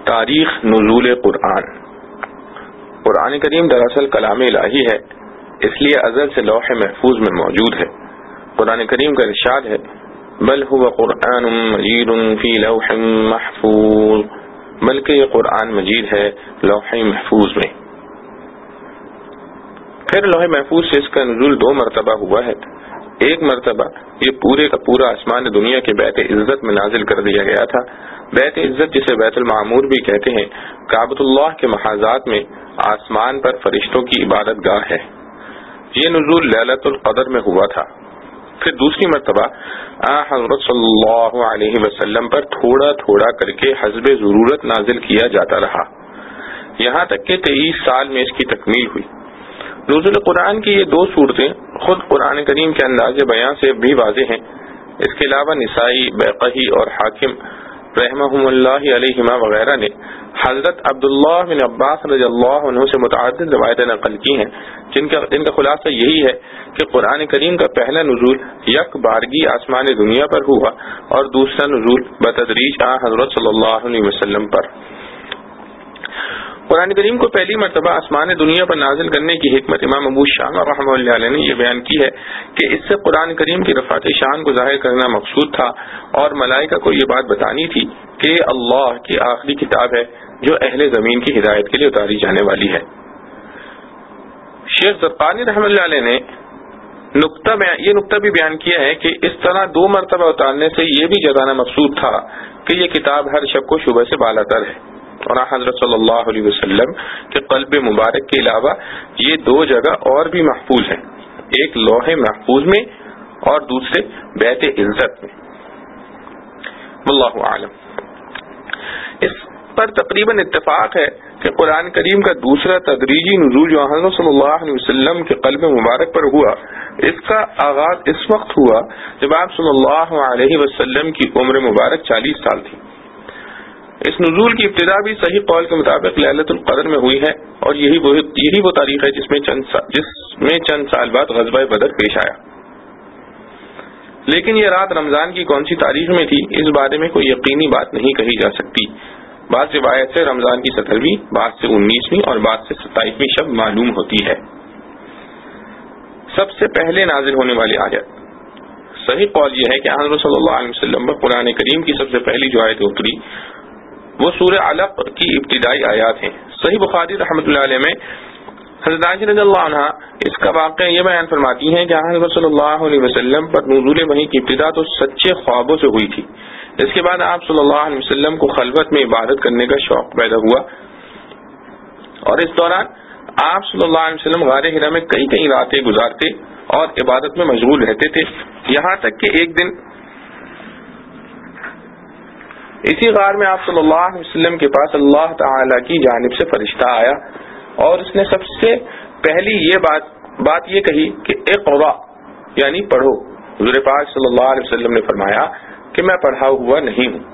تاریخ نزول قرآن۔ قرآن کریم دراصل کلام الہی ہے، اس لیے ازل سے لوح محفوظ میں موجود ہے۔ قرآن کریم کا ارشاد ہے بل هو قرآن مجید فی لوح محفوظ، بلکہ یہ قرآن مجید ہے لوح محفوظ میں۔ پھر لوح محفوظ سے اس کا نزول 2 مرتبہ ہوا ہے۔ ایک مرتبہ یہ پورے کا پورا آسمان دنیا کے بیت عزت میں نازل کر دیا گیا تھا۔ بیت عزت جسے بیت المعمور بھی کہتے ہیں، کعبۃ اللہ کے محاذات میں آسمان پر فرشتوں کی عبادت گاہ ہے۔ یہ نزول لیلۃ القدر میں ہوا تھا۔ پھر دوسری مرتبہ حضرت صلی اللہ علیہ وسلم پر تھوڑا تھوڑا کر کے حسب ضرورت نازل کیا جاتا رہا، یہاں تک کہ 23 سال میں اس کی تکمیل ہوئی۔ نزول قرآن کی یہ 2 صورتیں خود قرآن کریم کے انداز بیان سے بھی واضح ہیں۔ اس کے علاوہ نسائی، بیقی اور حاکم رحمہم اللہ علیہما وغیرہ نے حضرت عبداللہ بن عباس رضی اللہ عنہ سے متعدد روایتیں نقل کی ہیں، جن کا خلاصہ یہی ہے کہ قرآن کریم کا پہلا نزول یک بارگی آسمان دنیا پر ہوا اور دوسرا نزول بتدریج حضرت صلی اللہ علیہ وسلم پر۔ قرآن کریم کو پہلی مرتبہ آسمان دنیا پر نازل کرنے کی حکمت امام ابو شامہ رحمہ اللہ علیہ نے یہ بیان کی ہے کہ اس سے قرآن کریم کی رفعت شان کو ظاہر کرنا مقصود تھا اور ملائکہ کو یہ بات بتانی تھی کہ اللہ کی آخری کتاب ہے جو اہل زمین کی ہدایت کے لیے اتاری جانے والی ہے۔ شیخ زرقانی رحمہ اللہ علیہ نے یہ نقطہ بھی بیان کیا ہے کہ اس طرح 2 مرتبہ اتارنے سے یہ بھی جتانا مقصود تھا کہ یہ کتاب ہر شب کو شبہ سے بالاتر ہے، اور حضرت صلی اللہ علیہ وسلم کے قلب مبارک کے علاوہ یہ 2 جگہ اور بھی محفوظ ہیں، ایک لوح محفوظ میں اور دوسرے بیت عزت میں۔ واللہ اعلم۔ اس پر تقریباً اتفاق ہے کہ قرآن کریم کا دوسرا تدریجی نزول جو حضرت صلی اللہ علیہ وسلم کے قلب مبارک پر ہوا، اس کا آغاز اس وقت ہوا جب آپ صلی اللہ علیہ وسلم کی عمر مبارک 40 سال تھی۔ اس نزول کی ابتدا بھی صحیح قول کے مطابق لیلۃ القدر میں ہوئی ہے، اور یہی وہ تاریخ ہے جس میں چند سال بعد غزوہ بدر پیش آیا۔ لیکن یہ رات رمضان کی کون سی تاریخ میں تھی، اس بارے میں کوئی یقینی بات نہیں کہی جا سکتی۔ بعض روایت سے رمضان کی 17ویں، بعض سے 19ویں اور بعض سے 27ویں شب معلوم ہوتی ہے۔ سب سے پہلے نازل ہونے والی آیت، صحیح قول یہ ہے کہ حضرت صلی اللہ علیہ وسلم پر قرآن کریم کی سب سے پہلی جو آیت اتری وہ سورہ علق کی ابتدائی آیات ہیں۔ صحیح بخاری رحمۃ اللہ علیہ میں حضرت عائشہ رضی اللہ عنہ اس کا واقعہ یہ بیان فرماتی ہیں کہ حضرت صلی اللہ علیہ وسلم پر نزول وحی کی ابتدا تو سچے خوابوں سے ہوئی تھی، اس کے بعد آپ صلی اللہ علیہ وسلم کو خلوت میں عبادت کرنے کا شوق پیدا ہوا، اور اس دوران آپ صلی اللہ علیہ وسلم غار حرا میں کئی راتیں گزارتے اور عبادت میں مشغول رہتے تھے، یہاں تک کہ ایک دن اسی غار میں آپ صلی اللہ علیہ وسلم کے پاس اللہ تعالی کی جانب سے فرشتہ آیا اور اس نے سب سے پہلی یہ بات یہ کہی کہ اقرا، یعنی پڑھو۔ حضور پاک صلی اللہ علیہ وسلم نے فرمایا کہ میں پڑھا ہوا نہیں ہوں۔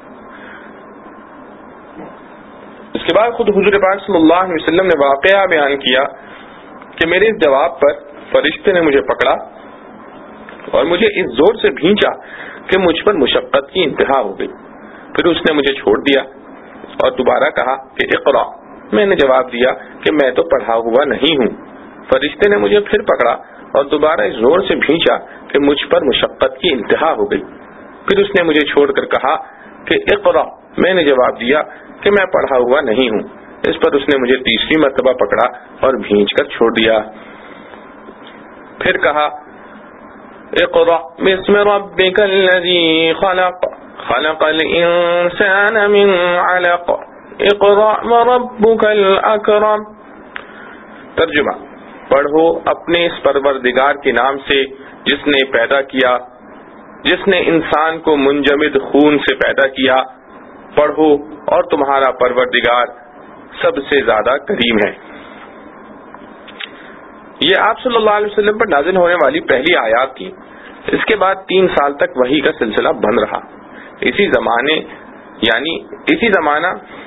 اس کے بعد خود حضور پاک صلی اللہ علیہ وسلم نے واقعہ بیان کیا کہ میرے اس جواب پر فرشتے نے مجھے پکڑا اور مجھے اس زور سے بھینچا کہ مجھ پر مشقت کی انتہا ہو گئی، پھر اس نے مجھے چھوڑ دیا اور دوبارہ کہا کہ اقرا۔ میں نے جواب دیا کہ میں تو پڑھا ہوا نہیں ہوں۔ فرشتے نے مجھے پھر پکڑا اور دوبارہ اس زور سے بھینچا کہ مجھ پر مشقت کی انتہا ہو گئی، پھر اس نے مجھے چھوڑ کر کہا کہ اقرا۔ میں نے جواب دیا کہ میں پڑھا ہوا نہیں ہوں۔ اس پر اس نے مجھے تیسری مرتبہ پکڑا اور بھینچ کر چھوڑ دیا، پھر کہا اقرا بسم ربک الذی خلق خلق الانسان من علق اقرا وربک الاکرم۔ ترجمہ، پڑھو اپنے اس پروردگار کے نام سے جس نے پیدا کیا، جس نے انسان کو منجمد خون سے پیدا کیا، پڑھو اور تمہارا پروردگار سب سے زیادہ کریم ہے۔ یہ آپ صلی اللہ علیہ وسلم پر نازل ہونے والی پہلی آیات تھی۔ اس کے بعد 3 سال تک وحی کا سلسلہ بند رہا۔ اسی زمانہ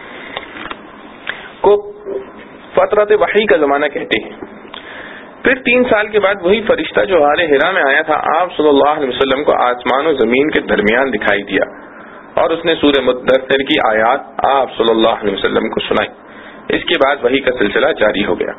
کو فترت وحی کا زمانہ کہتے ہیں۔ پھر 3 سال کے بعد وہی فرشتہ جو غار حرا میں آیا تھا آپ صلی اللہ علیہ وسلم کو آسمان و زمین کے درمیان دکھائی دیا اور اس نے سورہ مدثر کی آیات آپ صلی اللہ علیہ وسلم کو سنائی. اس کے بعد وحی کا سلسلہ جاری ہو گیا.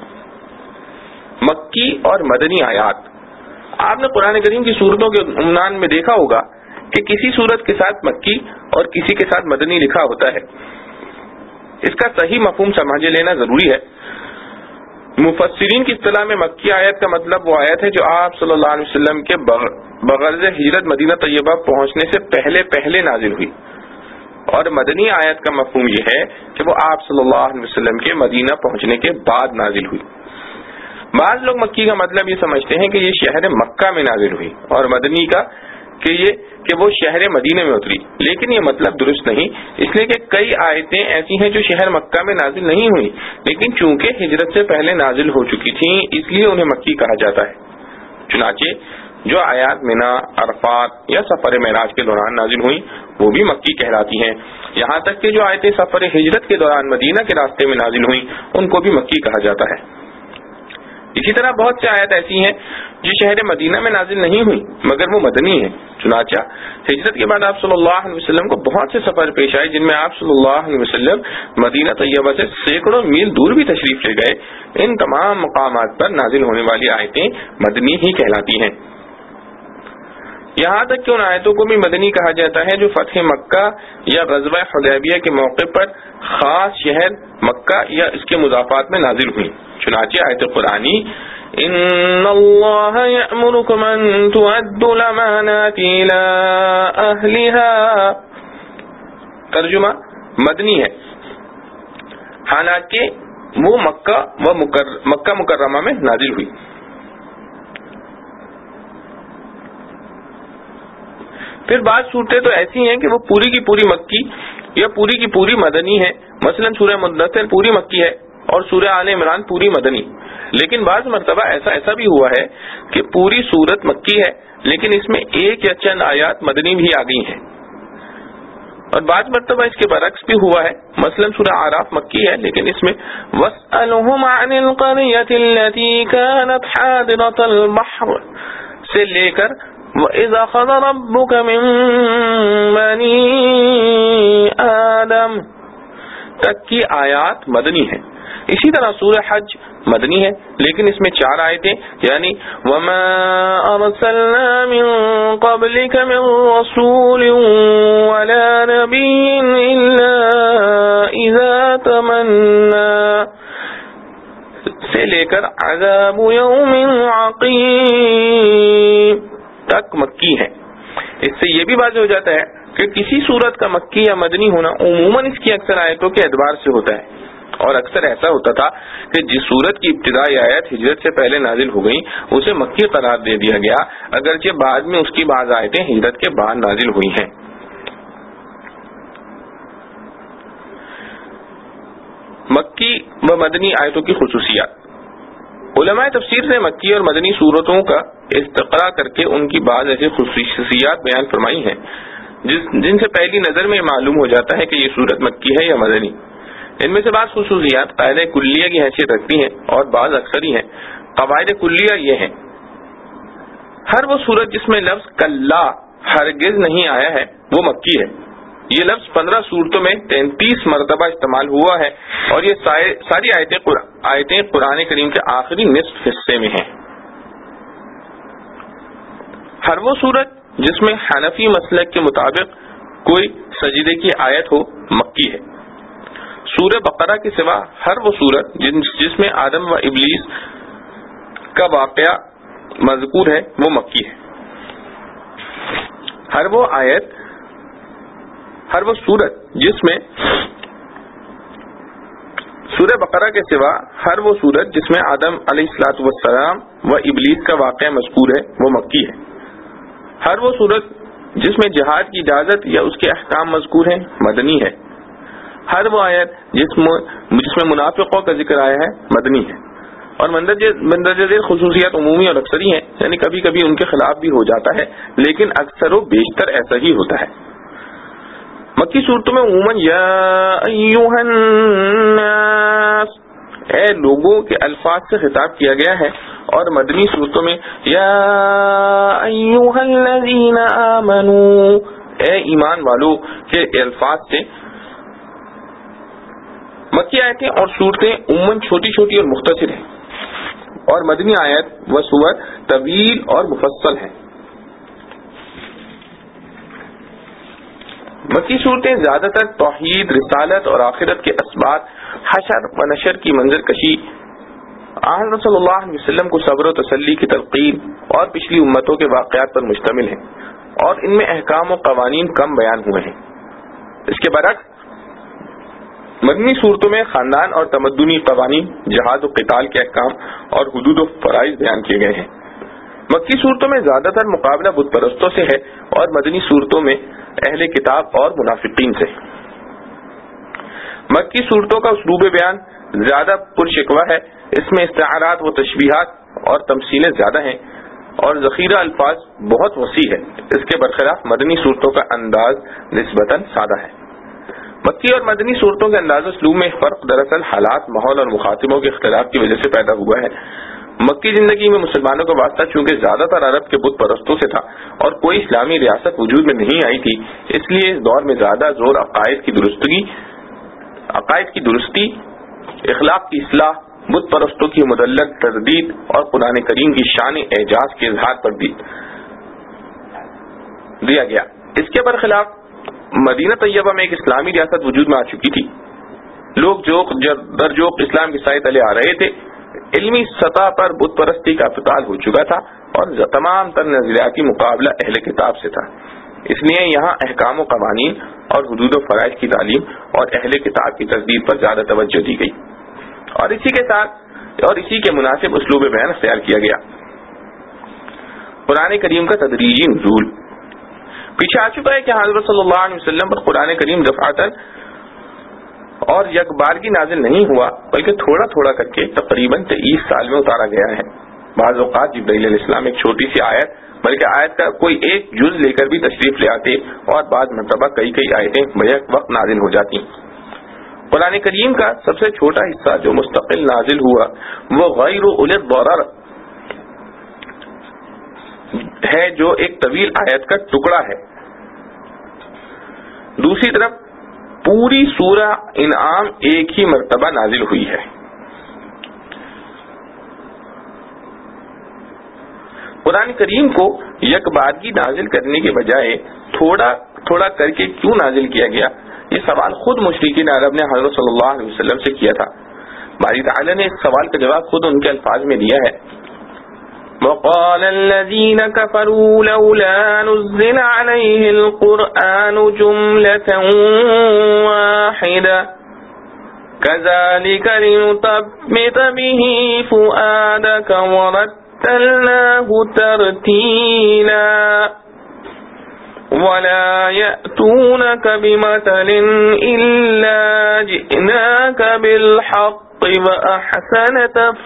مکی اور مدنی آیات. آپ نے قرآن کریم کی سورتوں کے عنوان میں دیکھا ہوگا کہ کسی سورت کے ساتھ مکی اور کسی کے ساتھ مدنی لکھا ہوتا ہے. اس کا صحیح مفہوم سمجھ لینا ضروری ہے. مفسرین کی اصطلاح میں مکی آیت کا مطلب وہ آیت ہے جو آپ صلی اللہ علیہ وسلم کے بغرض ہجرت مدینہ طیبہ پہنچنے سے پہلے نازل ہوئی. اور مدنی آیت کا مفہوم یہ ہے کہ وہ آپ صلی اللہ علیہ وسلم کے مدینہ پہنچنے کے بعد نازل ہوئی. بعض لوگ مکی کا مطلب یہ سمجھتے ہیں کہ یہ شہر مکہ میں نازل ہوئی اور مدنی کا کہ وہ شہر مدینے میں اتری، لیکن یہ مطلب درست نہیں، اس لیے کہ کئی آیتیں ایسی ہیں جو شہر مکہ میں نازل نہیں ہوئی لیکن چونکہ ہجرت سے پہلے نازل ہو چکی تھیں اس لیے انہیں مکی کہا جاتا ہے. چنانچہ جو آیات منا، عرفات یا سفر معراج کے دوران نازل ہوئی وہ بھی مکی کہلاتی ہیں. یہاں تک کہ جو آیتیں سفر ہجرت کے دوران مدینہ کے راستے میں نازل ہوئی ان کو بھی مکی کہا جاتا ہے. اسی طرح بہت سی آیات ایسی ہیں جو شہر مدینہ میں نازل نہیں ہوئی مگر وہ مدنی ہیں. چنانچہ ہجرت کے بعد آپ صلی اللہ علیہ وسلم کو بہت سے سفر پیش آئے جن میں آپ صلی اللہ علیہ وسلم مدینہ طیبہ سے سینکڑوں میل دور بھی تشریف لے گئے. ان تمام مقامات پر نازل ہونے والی آیتیں مدنی ہی کہلاتی ہیں. یہاں تک کہ ان آیتوں کو بھی مدنی کہا جاتا ہے جو فتح مکہ یا غزوہ حدیبیہ کے موقع پر خاص شہر مکہ یا اس کے مضافات میں نازل ہوئی. چنانچہ آیت قرآنی ان اللہ یأمرکم ان تؤدوا الامانات الی اہلها ترجمہ مدنی ہے، حالانکہ وہ مکہ مکرمہ میں نازل ہوئی. پھر بعض صورتیں تو ایسی ہیں کہ وہ پوری کی پوری مکی یا پوری کی پوری مدنی ہے. مثلا سورہ مدثر پوری مکی ہے اور سورہ آل عمران پوری مدنی. لیکن بعض مرتبہ ایسا بھی ہوا ہے کہ پوری سورت مکی ہے لیکن اس میں ایک یا چند آیات مدنی بھی آ گئی ہیں. اور بعض مرتبہ اس کے برعکس بھی ہوا ہے. مثلا سورہ اعراف مکی ہے لیکن اس میں وَاسْأَلْهُمْ عَنِ الْقَرْيَةِ الَّتِي كَانَتْ حَاضِرَةَ الْبَحْرِ سے لے کر وَإِذْ أَخَذَ رَبُّكَ مِن بَنِي آدَمَ تک کی آیات مدنی ہیں. اسی طرح سورہ حج مدنی ہے لیکن اس میں 4 آیتیں یعنی وَمَا أَرْسَلْنَا مِن قَبْلِكَ مِن رَّسُولٍ وَلَا نَبِيٍّ إِلَّا إِذَا تَمَنَّى سے لے کر عَذَابُ يَوْمٍ عَقِيمٍ تک مکی ہے. اس سے یہ بھی واضح ہو جاتا ہے کہ کسی صورت کا مکی یا مدنی ہونا عموماً اس کی اکثر آیتوں کے اعتبار سے ہوتا ہے. اور اکثر ایسا ہوتا تھا کہ جس صورت کی ابتدائی آیت ہجرت سے پہلے نازل ہو گئی اسے مکی قرار دے دیا گیا اگرچہ بعد میں اس کی بعض آیتیں ہجرت کے بعد نازل ہوئی ہیں. مکی و مدنی آیتوں کی خصوصیات. علماء تفسیر نے مکی اور مدنی صورتوں کا استقراء کر کے ان کی بعض ایسی خصوصیات بیان فرمائی ہیں جن سے پہلی نظر میں معلوم ہو جاتا ہے کہ یہ صورت مکی ہے یا مدنی. ان میں سے بعض خصوصیات قاعدہ کلیہ کی حیثیت رکھتی ہیں اور بعض اکثری ہیں. قواعد کلیہ یہ ہیں: ہر وہ صورت جس میں لفظ کلا ہرگز نہیں آیا ہے وہ مکی ہے. یہ لفظ 15 صورتوں میں 33 مرتبہ استعمال ہوا ہے اور یہ ساری آیتیں قرآن کریم کے آخری نصف حصے میں ہیں. ہر وہ صورت جس میں حنفی مسلک کے مطابق کوئی سجدے کی آیت ہو مکی ہے. سورہ بقرہ کے سوا ہر وہ صورت جس میں آدم و ابلیس کا واقعہ مذکور ہے وہ مکی ہے. ہر وہ صورت جس میں سورہ بقرہ کے سوا ہر وہ صورت جس میں آدم علیہ الصلوۃ والسلام و ابلیس کا واقعہ مذکور ہے وہ مکی ہے. ہر وہ صورت جس میں جہاد کی اجازت یا اس کے احکام مذکور ہیں مدنی ہے. ہر وہ آیت جس میں منافقوں کا ذکر آیا ہے مدنی ہے. اور مندرجہ ذیل خصوصیات عمومی اور اکثری ہیں یعنی کبھی کبھی ان کے خلاف بھی ہو جاتا ہے لیکن اکثر و بیشتر ایسا ہی ہوتا ہے. مکی صورتوں میں عموماً یا ایھا الناس اے لوگوں کے الفاظ سے خطاب کیا گیا ہے اور مدنی صورتوں میں یا ایھا الذین آمنوا اے ایمان والو کے الفاظ سے. مکی آیتیں اور صورتیں عموماً چھوٹی چھوٹی اور مختصر ہیں، اور مدنی آیت و سور طویل اور مفصل ہیں. مکی صورتیں زیادہ تر توحید، رسالت اور آخرت کے اسبات، حشر و نشر کی منظر کشی، حضرت صلی اللہ علیہ وسلم کو صبر و تسلی کی تلقین اور پچھلی امتوں کے واقعات پر مشتمل ہیں، اور ان میں احکام و قوانین کم بیان ہوئے ہیں. اس کے برعکس مدنی صورتوں میں خاندان اور تمدنی قوانین، جہاد و قتال کے احکام اور حدود و فرائض بیان کیے گئے ہیں. مکی صورتوں میں زیادہ تر مقابلہ بت پرستوں سے ہے، اور مدنی صورتوں میں اہل کتاب اور منافقین سے. مکی صورتوں کا اسلوب بیان زیادہ پرشکوہ ہے، اس میں استعارات و تشبیہات اور تمثیلیں زیادہ ہیں، اور ذخیرہ الفاظ بہت وسیع ہے. اس کے برخلاف مدنی صورتوں کا انداز نسبتاً سادہ ہے. مکی اور مدنی صورتوں کے انداز اسلوب میں فرق دراصل حالات، ماحول اور مخاطبوں کے اختلاف کی وجہ سے پیدا ہوا ہے. مکی زندگی میں مسلمانوں کا واسطہ چونکہ زیادہ تر عرب کے بت پرستوں سے تھا اور کوئی اسلامی ریاست وجود میں نہیں آئی تھی، اس لیے اس دور میں زیادہ زور عقائد کی درستی، اخلاق کی اصلاح، بت پرستوں کی مدلل تردید اور قرآن کریم کی شان اعجاز کے اظہار پر دیا گیا. اس کے برخلاف مدینہ طیبہ میں ایک اسلامی ریاست وجود میں آ چکی تھی. لوگ در جوق اسلام کے سائے تلے آ رہے تھے. علمی سطح پر بت پرستی کا فتال ہو چکا تھا، اور تمام تر نظریاتی مقابلہ اہل کتاب سے تھا. اس لیے یہاں احکام و قوانین اور حدود و فرائض کی تعلیم اور اہل کتاب کی تجدید پر زیادہ توجہ دی گئی، اور اسی کے مناسب اسلوب بیان اختیار کیا گیا. قرآن کریم کا تدریجی نزول پیچھے آ چکا ہے کہ حضرت صلی اللہ علیہ وسلم پر قرآن کریم دفعتاً اور یک بارگی نازل نہیں ہوا، بلکہ تھوڑا تھوڑا کر کے تقریباً 23 سال میں اتارا گیا ہے. بعض اوقات جبرائیل علیہ السلام ایک چھوٹی سی آیت، بلکہ آیت کا کوئی ایک جز لے کر بھی تشریف لے آتے، اور بعض مرتبہ کئی آیتیں بیک وقت نازل ہو جاتی. قرآن کریم کا سب سے چھوٹا حصہ جو مستقل نازل ہوا وہ غیر اولی الضرر ہے، جو ایک طویل آیت کا ٹکڑا ہے. دوسری طرف پوری سورہ انعام ایک ہی مرتبہ نازل ہوئی ہے. قرآن کریم کو یک بارگی نازل کرنے کے بجائے تھوڑا تھوڑا کر کے کیوں نازل کیا گیا، یہ سوال خود مشرکین عرب نے حضرت صلی اللہ علیہ وسلم سے کیا تھا. باری تعالی نے اس سوال کا جواب خود ان کے الفاظ میں دیا ہے. وقال الذين كفروا لولا نزل عليه القرآن جملة واحدة كذلك لنثبت به فؤادك ورتلناه ترتيلا ولا يأتونك بمثل إلا جئناك بالحق وأحسن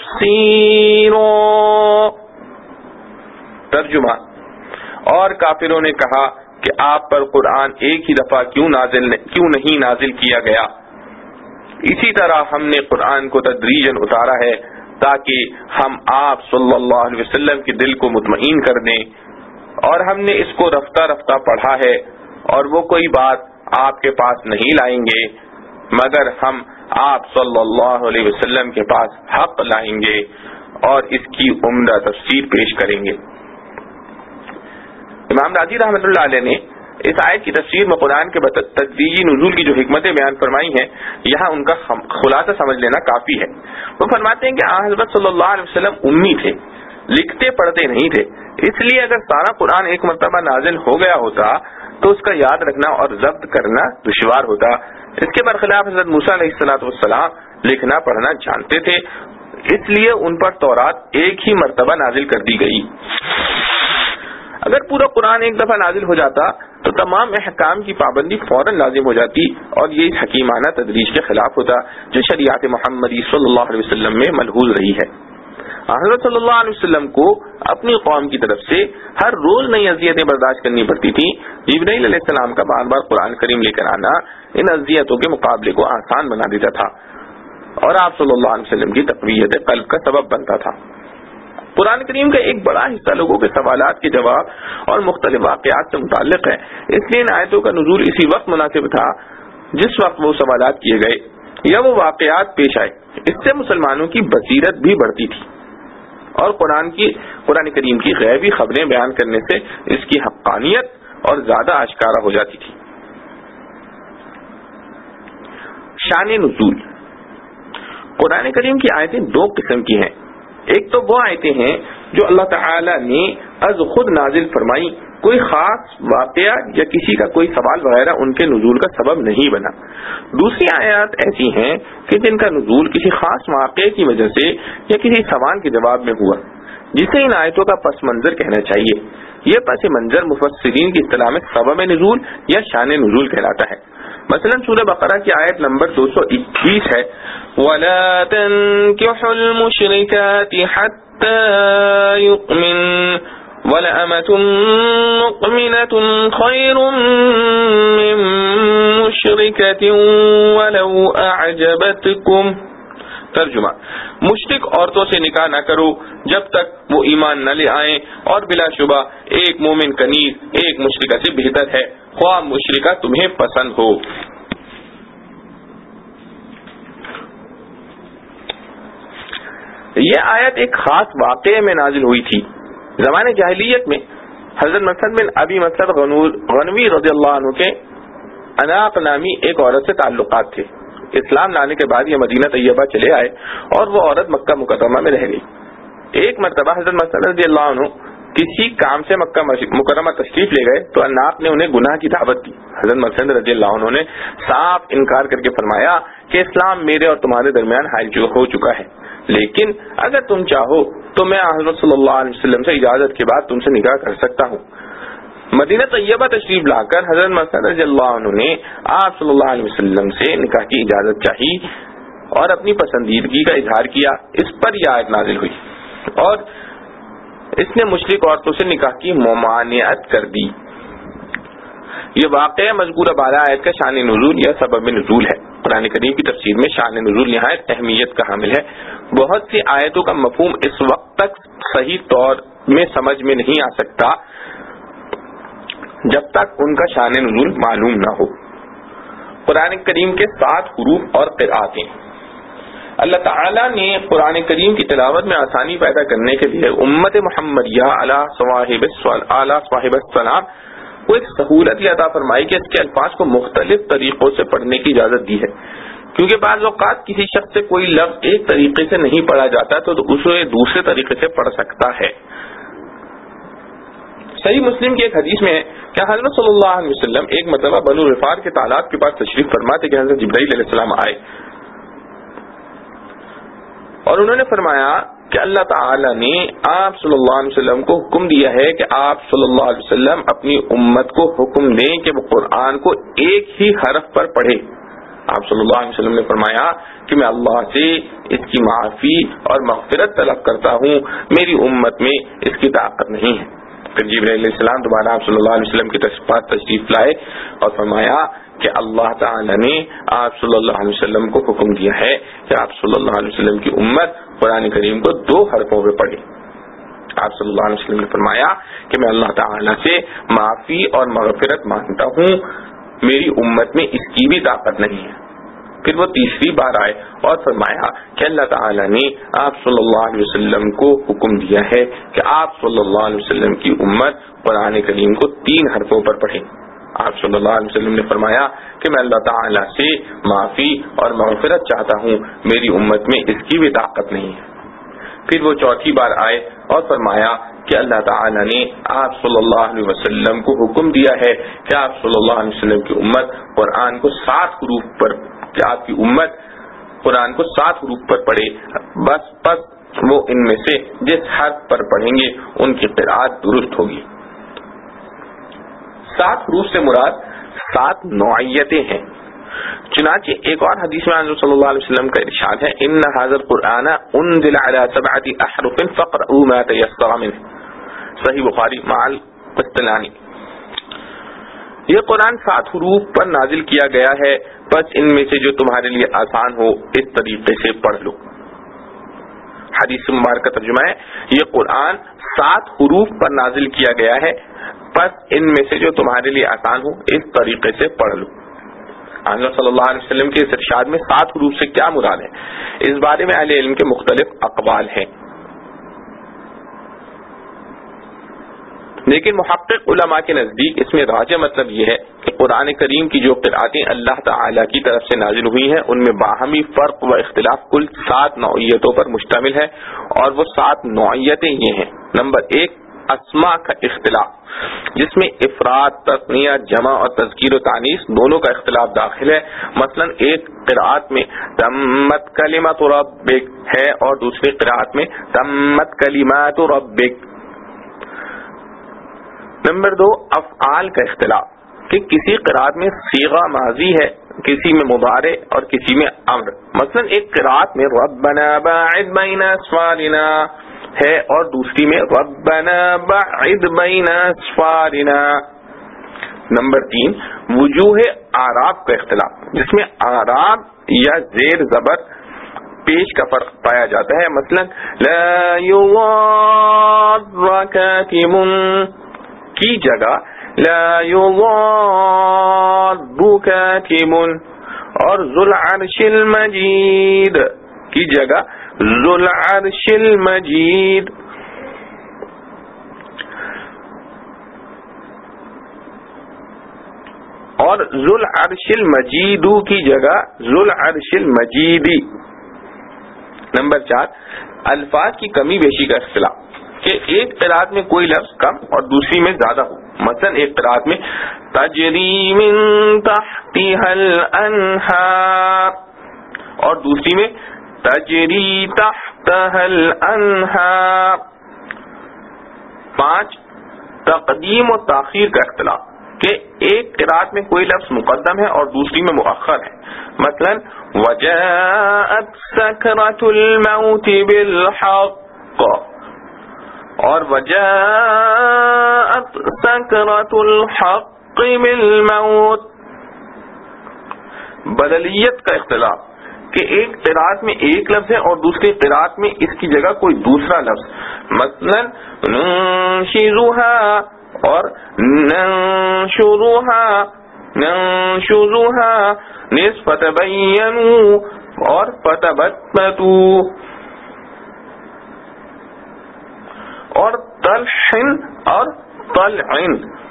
تفسيرا. ترجمہ: اور کافروں نے کہا کہ آپ پر قرآن ایک ہی دفعہ کیوں نہیں نازل کیا گیا. اسی طرح ہم نے قرآن کو تدریجاً اتارا ہے تاکہ ہم آپ صلی اللہ علیہ وسلم کے دل کو مطمئن کر دیں، اور ہم نے اس کو رفتہ رفتہ پڑھا ہے، اور وہ کوئی بات آپ کے پاس نہیں لائیں گے مگر ہم آپ صلی اللہ علیہ وسلم کے پاس حق لائیں گے اور اس کی عمدہ تفسیر پیش کریں گے. امام راضی رحمۃ اللہ علیہ نے اس آیت کی تفسیر میں قرآن کے تدریجی نزول کی جو حکمتیں بیان فرمائی ہیں، یہاں ان کا خلاصہ سمجھ لینا کافی ہے. وہ فرماتے ہیں کہ حضرت صلی اللہ علیہ وسلم امی تھے، لکھتے پڑھتے نہیں تھے، اس لیے اگر سارا قرآن ایک مرتبہ نازل ہو گیا ہوتا تو اس کا یاد رکھنا اور ضبط کرنا دشوار ہوتا. اس کے برخلاف حضرت موسیٰ علیہ السلام لکھنا پڑھنا جانتے تھے، اس لیے ان پر تورات ایک ہی مرتبہ نازل کر دی گئی. اگر پورا قرآن ایک دفعہ نازل ہو جاتا تو تمام احکام کی پابندی فوراً لازم ہو جاتی، اور یہ حکیمانہ تدریج کے خلاف ہوتا جو شریعت محمدی صلی اللہ علیہ وسلم میں ملحوظ رہی ہے. حضرت صلی اللہ علیہ وسلم کو اپنی قوم کی طرف سے ہر روز نئی اذیتیں برداشت کرنی پڑتی تھی. جبرائیل علیہ السلام کا بار بار قرآن کریم لے کر آنا ان اذیتوں کے مقابلے کو آسان بنا دیتا تھا، اور آپ صلی اللہ علیہ وسلم کی تقویت قلب کا سبب بنتا تھا. قرآن کریم کا ایک بڑا حصہ لوگوں کے سوالات کے جواب اور مختلف واقعات سے متعلق ہے، اس لیے ان آیتوں کا نزول اسی وقت مناسب تھا جس وقت وہ سوالات کیے گئے یا وہ واقعات پیش آئے۔ اس سے مسلمانوں کی بصیرت بھی بڑھتی تھی اور قرآن کریم کی غیبی خبریں بیان کرنے سے اس کی حقانیت اور زیادہ آشکارا ہو جاتی تھی۔ شان نزول۔ قرآن کریم کی آیتیں دو قسم کی ہیں، ایک تو وہ آیتیں ہیں جو اللہ تعالی نے از خود نازل فرمائی، کوئی خاص واقعہ یا کسی کا کوئی سوال وغیرہ ان کے نزول کا سبب نہیں بنا۔ دوسری آیات ایسی ہیں کہ جن کا نزول کسی خاص واقعے کی وجہ سے یا کسی سوال کے جواب میں ہوا، جسے ان آیتوں کا پس منظر کہنا چاہیے۔ یہ پس منظر مفسرین کی اصطلاح میں سبب نزول یا شان نزول کہلاتا ہے۔ مثلا سورہ بقرہ کی آیت نمبر 221 ہے، وَلَا تَنكِحُوا الْمُشْرِكَاتِ حَتَّى يُؤْمِنْ وَلَأَمَةٌ مُؤْمِنَةٌ خَيْرٌ مِّن مُشْرِكَةٍ وَلَوْ أَعْجَبَتْكُمْ۔ ترجمہ، مشرک عورتوں سے نکاح نہ کرو جب تک وہ ایمان نہ لے آئیں، اور بلا شبہ ایک مومن کنیز ایک مشرکہ سے بہتر ہے، خواہ مشرکہ تمہیں پسند ہو۔ یہ آیت ایک خاص واقعے میں نازل ہوئی تھی۔ زمانے جاہلیت میں حضرت مسعود بن ابی مسعود غنوی رضی اللہ عنہ کے اناق نامی ایک عورت سے تعلقات تھے۔ اسلام لانے کے بعد یہ مدینہ طیبہ چلے آئے اور وہ عورت مکہ مکرمہ میں رہ گئی۔ ایک مرتبہ حضرت مسعود رضی اللہ عنہ کسی کام سے مکہ مکرمہ تشریف لے گئے تو اناق نے انہیں گناہ کی دعوت دی۔ حضرت مسعود رضی اللہ عنہ نے صاف انکار کر کے فرمایا کہ اسلام میرے اور تمہارے درمیان حائل ہو چکا ہے، لیکن اگر تم چاہو تو میں حضرت صلی اللہ علیہ وسلم سے اجازت کے بعد تم سے نکاح کر سکتا ہوں۔ مدینہ طیبہ تشریف لا کر حضرت مسعود رضی اللہ عنہ نے آپ صلی اللہ علیہ وسلم سے نکاح کی اجازت چاہی اور اپنی پسندیدگی کا اظہار کیا۔ اس پر یہ آیت نازل ہوئی اور اس نے مشرک عورتوں سے نکاح کی ممانعت کر دی۔ یہ واقعہ مذکورہ بالا آیت کا شان نزول یا سبب نزول ہے۔ قرآن کریم کی تفسیر میں شان نزول نہایت اہمیت کا حامل ہے۔ بہت سی آیتوں کا مفہوم اس وقت تک صحیح طور میں سمجھ میں نہیں آ سکتا جب تک ان کا شان نزول معلوم نہ ہو۔ قرآن کریم کے 7 حروف اور قرآتیں۔ اللہ تعالیٰ نے قرآن کریم کی تلاوت میں آسانی پیدا کرنے کے لیے امت محمدیہ علی صواحب السلام کو ایک سہولت عطا فرمائی کہ اس کے الفاظ کو مختلف طریقوں سے پڑھنے کی اجازت دی ہے، کیونکہ بعض اوقات کسی شخص سے کوئی لفظ ایک طریقے سے نہیں پڑھا جاتا تو اسے دوسرے طریقے سے پڑھ سکتا ہے۔ صحیح مسلم کی ایک حدیث میں ہے کہ حضرت صلی اللہ علیہ وسلم ایک مرتبہ بنو غفار کے تالاب کے پاس تشریف فرما تھے کہ حضرت جبرائیل علیہ السلام آئے اور انہوں نے فرمایا کہ اللہ تعالی نے آپ صلی اللہ علیہ وسلم کو حکم دیا ہے کہ آپ صلی اللہ علیہ وسلم اپنی امت کو حکم دیں کہ وہ قرآن کو ایک ہی حرف پر پڑھے۔ آپ صلی اللہ علیہ وسلم نے فرمایا کہ میں اللہ سے اس کی معافی اور مغفرت طلب کرتا ہوں، میری امت میں اس کی طاقت نہیں ہے۔ پھر جبرائیل علیہ السلام دوبارہ آپ صلی اللہ علیہ وسلم کے پاس تشریف لائے اور فرمایا کہ اللہ تعالی نے آپ صلی اللہ علیہ وسلم کو حکم دیا ہے کہ آپ صلی اللہ علیہ وسلم کی امت قرآن کریم کو 2 حرفوں پہ پڑھے۔ آپ صلی اللہ علیہ وسلم نے فرمایا کہ میں اللہ تعالی سے معافی اور مغفرت مانگتا ہوں، میری امت میں اس کی بھی طاقت نہیں ہے۔ پھر وہ تیسری بار آئے اور فرمایا کہ اللہ تعالی نے آپ صلی اللہ علیہ وسلم کو حکم دیا ہے کہ آپ صلی اللہ علیہ وسلم کی امت قرآن کریم کو 3 حرفوں پر پڑھے۔ آپ صلی اللہ علیہ وسلم نے فرمایا کہ میں اللہ تعالی سے معافی اور مغفرت چاہتا ہوں، میری امت میں اس کی بھی طاقت نہیں ہے۔ پھر وہ چوتھی بار آئے اور فرمایا کہ اللہ تعالی نے آپ صلی اللہ علیہ وسلم کو حکم دیا ہے کہ آپ صلی اللہ علیہ وسلم کی امت قرآن کو 7 حروف پر کہ آپ کی امت قرآن کو 7 حروف پر پڑھے، بس وہ ان میں سے جس حرف پر پڑھیں گے ان کی قرأت درست ہوگی۔ 7 حروف سے مراد 7 نوعیتیں ہیں۔ چنانچہ ایک اور حدیث میں حضرت صلی اللہ علیہ وسلم کا ارشاد ہے، ان ھذا القرآن انزل علی 7 احرف فاقرؤوا ما تيسر منه، صحیح بخاری مع القسطلانی۔ یہ قرآن 7 حروف پر نازل کیا گیا ہے، بس ان میں سے جو تمہارے لیے آسان ہو اس طریقے سے پڑھ لو۔ حدیث مبارکہ ترجمہ ہے یہ قرآن 7 حروف پر نازل کیا گیا ہے، پس ان میں سے جو تمہارے لیے آسان ہو اس طریقے سے پڑھ لو۔ حضرت صلی اللہ علیہ وسلم کے اس ارشاد میں 7 حروف سے کیا مراد ہے؟ اس بارے میں اہل علم کے مختلف اقوال ہیں، لیکن محقق علماء کے نزدیک اس میں راجح مطلب یہ ہے کہ قرآن کریم کی جو قرآتیں اللہ تعالی کی طرف سے نازل ہوئی ہیں ان میں باہمی فرق و اختلاف کل 7 نوعیتوں پر مشتمل ہے، اور وہ 7 نوعیتیں یہ ہیں۔ نمبر 1، اسماء کا اختلاف، جس میں افراد، تثنیہ، جمع اور تذکیر و تانیث دونوں کا اختلاف داخل ہے۔ مثلا ایک قرأت میں تمت کلمۃ ربک ہے اور دوسری قرأت میں تمت کلمات ربک۔ نمبر 2، افعال کا اختلاف، کہ کسی قرأت میں صیغہ ماضی ہے، کسی میں مضارع اور کسی میں امر۔ مثلا ایک قرأت میں ربنا باعد بین اسفارنا ہے اور دوسری میں ربنا باعد بین اسفارنا۔ نمبر 3، وجوہ اعراب کا اختلاف، جس میں اعراب یا زیر زبر پیش کا فرق پایا جاتا ہے۔ مثلا لا یضار کاتب کی جگہ لا یضار کاتب، اور ذو العرش المجید کی جگہ ذو العرش المجید۔ اور ذو العرش المجید کی جگہ ذو العرش المجیدی۔ نمبر 4، الفاظ کی کمی بیشی کا اختلاف، کہ ایک قرأت میں کوئی لفظ کم اور دوسری میں زیادہ ہو۔ مثلا ایک قرأت میں تجری من تحتها الانہار اور دوسری میں تجری تحتها الانہار۔ 5، تقدیم و تاخیر کا اختلاف، کہ ایک قرأت میں کوئی لفظ مقدم ہے اور دوسری میں مؤخر ہے۔ مثلا وجاءت سکرۃ الموت بالحق اور وجاءت سکرۃ الحق بالموت۔ بدلیت کا اختلاف، کہ ایک قرأت میں ایک لفظ ہے اور دوسری قرأت میں اس کی جگہ کوئی دوسرا لفظ۔ مثلا ننشزها اور ننشزها نصف تبینوا اور فتبتبتوا، اور طلحن اور طلعن۔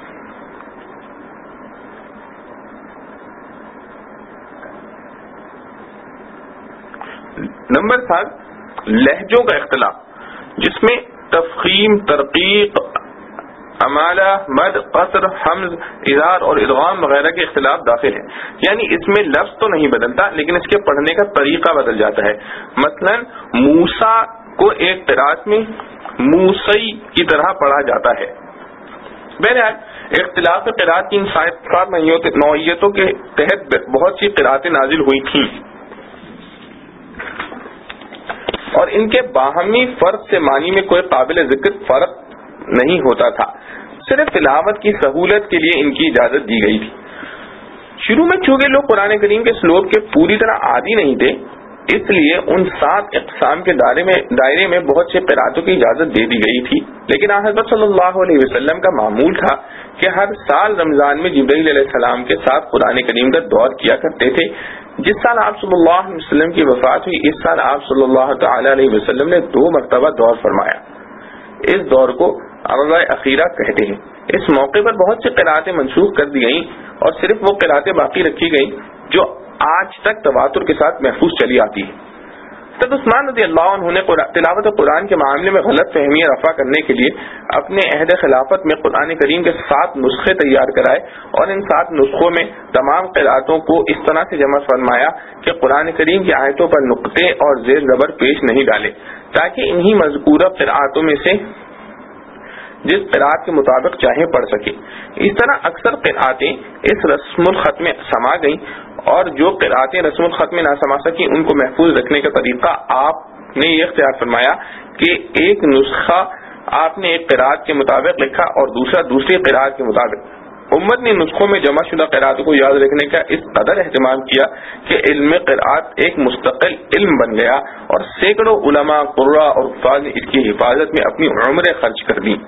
نمبر 7، لہجوں کا اختلاف، جس میں تفخیم، ترقیق، امالہ، مد، قصر، حمز، اظہار اور ادغام وغیرہ کے اختلاف داخل ہے۔ یعنی اس میں لفظ تو نہیں بدلتا لیکن اس کے پڑھنے کا طریقہ بدل جاتا ہے۔ مثلا موسیٰ کو ایک قرأت میں موسی کی طرح پڑھا جاتا ہے۔ بہرحال اختلاف قرأت کی ان 7 نوعیتوں کے تحت بہت سی قرأتیں نازل ہوئی تھیں، اور ان کے باہمی فرق سے معنی میں کوئی قابل ذکر فرق نہیں ہوتا تھا، صرف تلاوت کی سہولت کے لیے ان کی اجازت دی گئی تھی۔ شروع میں چونکہ لوگ قرآن کریم کے اسلوب کے پوری طرح عادی نہیں تھے، اس لیے ان 7 اقسام کے دائرے میں بہت سے قرأتوں کی اجازت دے دی گئی تھی، لیکن حضرت صلی اللہ علیہ وسلم کا معمول تھا کہ ہر سال رمضان میں جبرائیل علیہ السلام کے ساتھ قرآن کریم کا دور کیا کرتے تھے۔ جس سال آپ صلی اللہ علیہ وسلم کی وفات ہوئی اس سال آپ صلی اللہ تعالی علیہ وسلم نے 2 مرتبہ دور فرمایا۔ اس دور کو عرضہ اخیرہ کہتے ہیں۔ اس موقع پر بہت سی قرأتیں منسوخ کر دی گئیں اور صرف وہ قرأتیں باقی رکھی گئیں جو آج تک تواتر کے ساتھ محفوظ چلی آتی ہیں۔ حضرت عثمان رضی اللہ عنہ نے تلاوت قرآن کے معاملے میں غلط فہمیاں رفع کرنے کے لیے اپنے عہد خلافت میں قرآن کریم کے 7 نسخے تیار کرائے اور ان 7 نسخوں میں تمام قرأتوں کو اس طرح سے جمع فرمایا کہ قرآن کریم کی آیتوں پر نقطے اور زیر زبر پیش نہیں ڈالے، تاکہ انہی مذکورہ قرأتوں میں سے جس قرأت کے مطابق چاہے پڑھ سکے۔ اس طرح اکثر قرأتیں اس رسم الخط میں سما گئیں، اور جو قرأتیں رسم الخط میں نہ سما سکیں ان کو محفوظ رکھنے کا طریقہ آپ نے یہ اختیار فرمایا کہ ایک نسخہ آپ نے ایک قرأت کے مطابق لکھا اور دوسرا دوسری قرأت کے مطابق۔ امت نے نسخوں میں جمع شدہ قرأتوں کو یاد رکھنے کا اس قدر اہتمام کیا کہ علم قرأت ایک مستقل علم بن گیا اور سینکڑوں علماء، قراء اور حفاظ نے اس کی حفاظت میں اپنی عمریں خرچ کر دی۔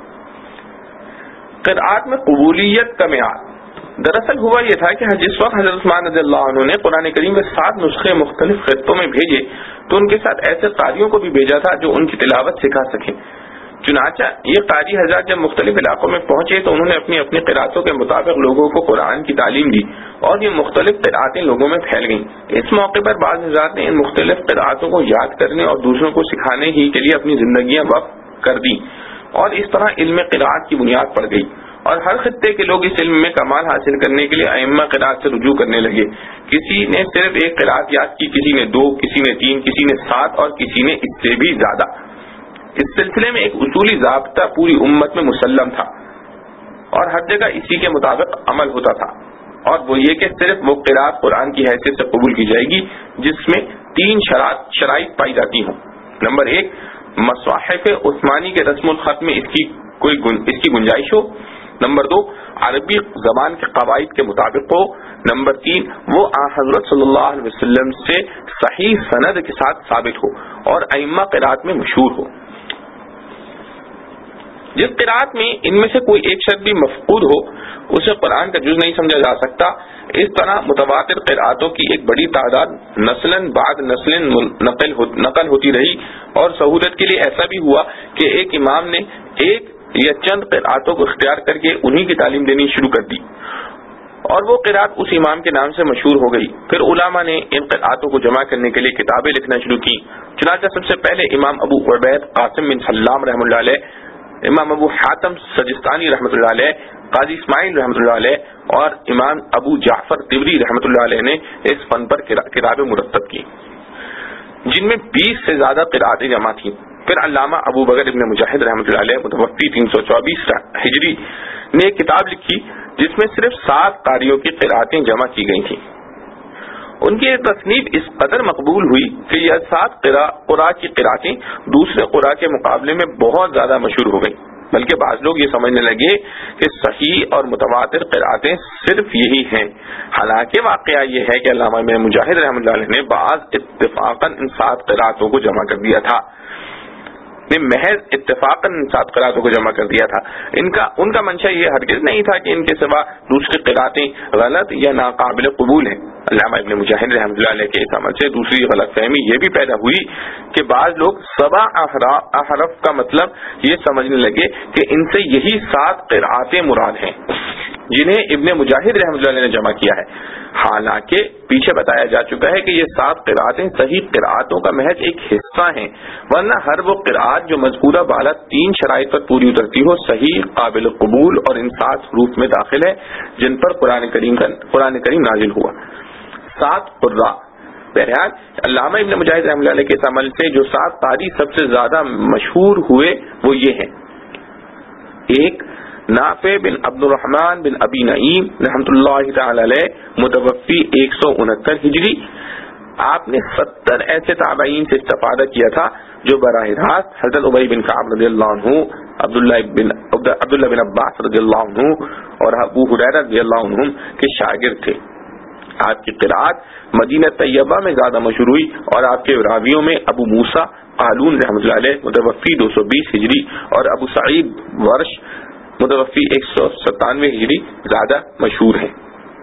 قرأت میں قبولیت کا معیار دراصل ہوا یہ تھا کہ جس وقت حضرت عثمان رضی اللہ عنہ نے قرآن کریم کے 7 نسخے مختلف خطوں میں بھیجے تو ان کے ساتھ ایسے قاریوں کو بھی بھیجا تھا جو ان کی تلاوت سکھا سکیں۔ چنانچہ یہ قاری حضرات جب مختلف علاقوں میں پہنچے تو انہوں نے اپنی اپنی قرأتوں کے مطابق لوگوں کو قرآن کی تعلیم دی اور یہ مختلف قرأتیں لوگوں میں پھیل گئیں۔ اس موقع پر بعض حضرات نے ان مختلف قرأتوں کو یاد کرنے اور دوسروں کو سکھانے ہی کے لیے اپنی زندگیاں وقف کر دی اور اس طرح علم قرأت کی بنیاد پڑ گئی، اور ہر خطے کے لوگ اس علم میں کمال حاصل کرنے کے لیے ائمہ قرأت سے رجوع کرنے لگے۔ کسی نے صرف ایک قرأت یاد کی، کسی نے 2، کسی نے 3، کسی نے 7 اور کسی نے اس سے بھی زیادہ۔ اس سلسلے میں ایک اصولی ضابطہ پوری امت میں مسلم تھا اور ہر جگہ اسی کے مطابق عمل ہوتا تھا، اور وہ یہ کہ صرف وہ قرأت قرآن کی حیثیت سے قبول کی جائے گی جس میں 3 شرائط پائی جاتی ہوں۔ نمبر 1، مصاحف عثمانی کے رسم الخط میں اس کی گنجائش ہو۔ نمبر 2، عربی زبان کے قواعد کے مطابق ہو۔ نمبر 3، وہ حضرت صلی اللہ علیہ وسلم سے صحیح سند کے ساتھ ثابت ہو اور ائمہ قرأت میں مشہور ہو۔ جس قرأت میں ان میں سے کوئی ایک شرط بھی مفقود ہو اسے قرآن کا جز نہیں سمجھا جا سکتا۔ اس طرح متواتر قرأتوں کی ایک بڑی تعداد نسلاً بعد نسلاً نقل ہوتی رہی، اور سہولت کے لیے ایسا بھی ہوا کہ ایک امام نے ایک یا چند قرأتوں کو اختیار کر کے انہی کی تعلیم دینی شروع کر دی اور وہ قرأت اس امام کے نام سے مشہور ہو گئی۔ پھر علماء نے ان قرأتوں کو جمع کرنے کے لیے کتابیں لکھنا شروع کی۔ چنانچہ سب سے پہلے امام ابو عبید قاسم بن سلام رحمۃ اللہ علیہ، امام ابو حاتم سجستانی رحمۃ اللہ علیہ، قاضی اسماعیل رحمۃ اللہ علیہ اور امام ابو جعفر طبری رحمۃ اللہ علیہ نے اس فن پر کتابیں مرتب کی جن میں 20 سے زیادہ قرأتیں جمع تھیں۔ پھر علامہ ابو بکر ابن مجاہد رحمۃ اللہ علیہ متوفی 324 ہجری نے ایک کتاب لکھی جس میں صرف 7 قاریوں کی قرأتیں جمع کی گئی تھیں۔ ان کی تصنیف اس قدر مقبول ہوئی کہ یہ 7 قراء کی قرأتیں دوسرے قراء کے مقابلے میں بہت زیادہ مشہور ہو گئیں، بلکہ بعض لوگ یہ سمجھنے لگے کہ صحیح اور متواتر قرأتیں صرف یہی ہیں۔ حالانکہ واقعہ یہ ہے کہ علامہ ابن مجاہد رحمۃ اللہ علیہ نے بعض اتفاقاً ان 7 قرأتوں کو جمع کر دیا تھا، محض اتفاقاً 7 قرأتوں کو جمع کر دیا تھا۔ ان کا منشا یہ ہرگز نہیں تھا کہ ان کے سوا دوسری قرأتیں غلط یا ناقابل قبول ہیں۔ علامہ ابن مجاہد رحمۃ اللہ علیہ کے اس عمل سے دوسری غلط فہمی یہ بھی پیدا ہوئی کہ بعض لوگ 7 احرف کا مطلب یہ سمجھنے لگے کہ ان سے یہی 7 قرأتیں مراد ہیں جنہیں ابن مجاہد رحمۃ اللہ علیہ نے جمع کیا ہے، حالانکہ پیچھے بتایا جا چکا ہے کہ یہ 7 قرأتیں صحیح قرأتوں کا محض ایک حصہ ہیں، ورنہ ہر وہ قرأت جو مذکورہ بالا 3 شرائط پر پوری اترتی ہو صحیح، قابل قبول اور ان 7 حروف میں داخل ہے جن پر قرآن کریم نازل ہوا۔ 7 قراء۔ بہرحال علامہ ابن مجاہد رحمۃ اللہ علیہ کے اس عمل سے جو 7 قاری سب سے زیادہ مشہور ہوئے وہ یہ ہیں: 1، نافع بن عبد الرحمن بن ابی نعیم رحمۃ اللہ تعالی علیہ متوفی 169 ہجری۔ آپ نے 70 ایسے تابعین سے استفادہ کیا تھا جو براہ راست حضرت ابی بن کعب رضی اللہ عنہ، عبداللہ بن عباس رضی اللہ عنہ اور ابو ہریرہ رضی اللہ عنہ کے شاگرد تھے۔ آپ کی قرأت مدینہ طیبہ میں زیادہ مشہور ہوئی اور آپ کے راویوں میں ابو موسیٰ قالون رحمۃ اللہ علیہ متوفی 220 ہجری اور ابو سعید ورش متوفی 197 ہجری زیادہ مشہور ہیں۔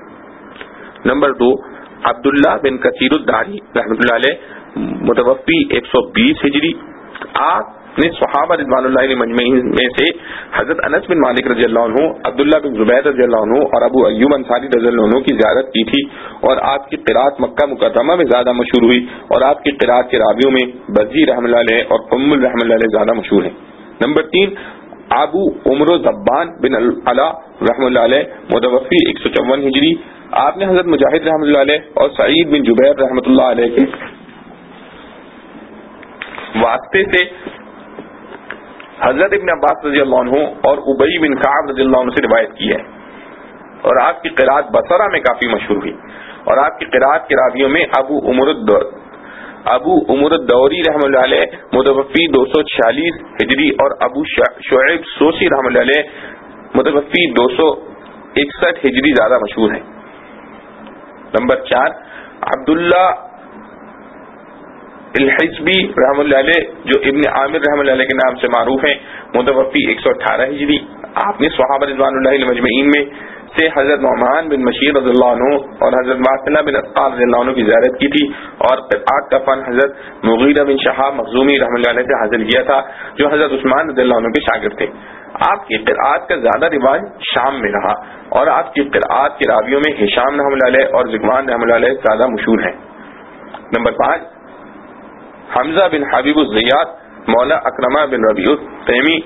نمبر 2، عبداللہ بن کثیر الداری رحمۃ اللہ علیہ متوفی 120 ہجری۔ آپ نے صحابہ رضوان اللہ علیہ مجمعین میں سے حضرت انس بن مالک رضی اللہ عنہ، عبداللہ بن زبیر رضی اللہ عنہ اور ابو ایوب انصاری رضی اللہ عنہ کی زیارت کی تھی، اور آپ کی قرأت مکہ مکرمہ میں زیادہ مشہور ہوئی، اور آپ کی قرأت کے راویوں میں بزی رحمۃ اللہ علیہ اور ام رحمۃ اللہ علیہ زیادہ مشہور ہیں۔ نمبر 3، ابو عمر زبان بن علا رحمۃ اللہ علیہ متوفی 154 ہجری۔ آپ نے حضرت مجاہد رحمۃ اللہ علیہ اور سعید بن جبیر رحمۃ اللہ علیہ کے واسطے سے حضرت ابن عباس رضی اللہ عنہ اور ابی بن کعب رضی اللہ عنہ سے روایت کی ہے، اور آپ کی قرأت بصرہ میں کافی مشہور ہوئی، اور آپ کی قرأت کے راویوں میں ابو عمر الدوری رحمۃ اللہ علیہ متوفی 246 ہجری اور ابو شعیب سوسی رحمۃ اللہ علیہ متوفی 61 ہجری زیادہ مشہور ہے۔ نمبر 4 عبداللہ الحزبی رحمۃ اللہ علیہ جو ابن عامر رحمۃ اللہ علیہ کے نام سے معروف ہیں، متوفی 118 ہجری۔ آپ نے صحابہ رضوان اللہ علیہ مجمعین میں سے حضرت نعمان بن بشیر رضی اللہ عنہ اور حضرت واصلہ بن اسقر رضی اللہ عنہ کی زیارت کی تھی، اور قرآت کا فن حضرت مغیرہ بن شہاب مخزومی رحمۃ اللہ علیہ سے حاصل کیا تھا، جو حضرت عثمان رضی اللہ عنہ کے شاگرد تھے۔ آپ کی قرآت کا زیادہ رواج شام میں رہا، اور آپ کی قرآت کے راویوں میں ہشام رحمۃ اللہ علیہ اور ذکوان رحمۃ اللہ علیہ زیادہ مشہور ہیں۔ نمبر 5 حمزہ بن حبیب الزیات مولا اکرمہ بن ربیع التیمی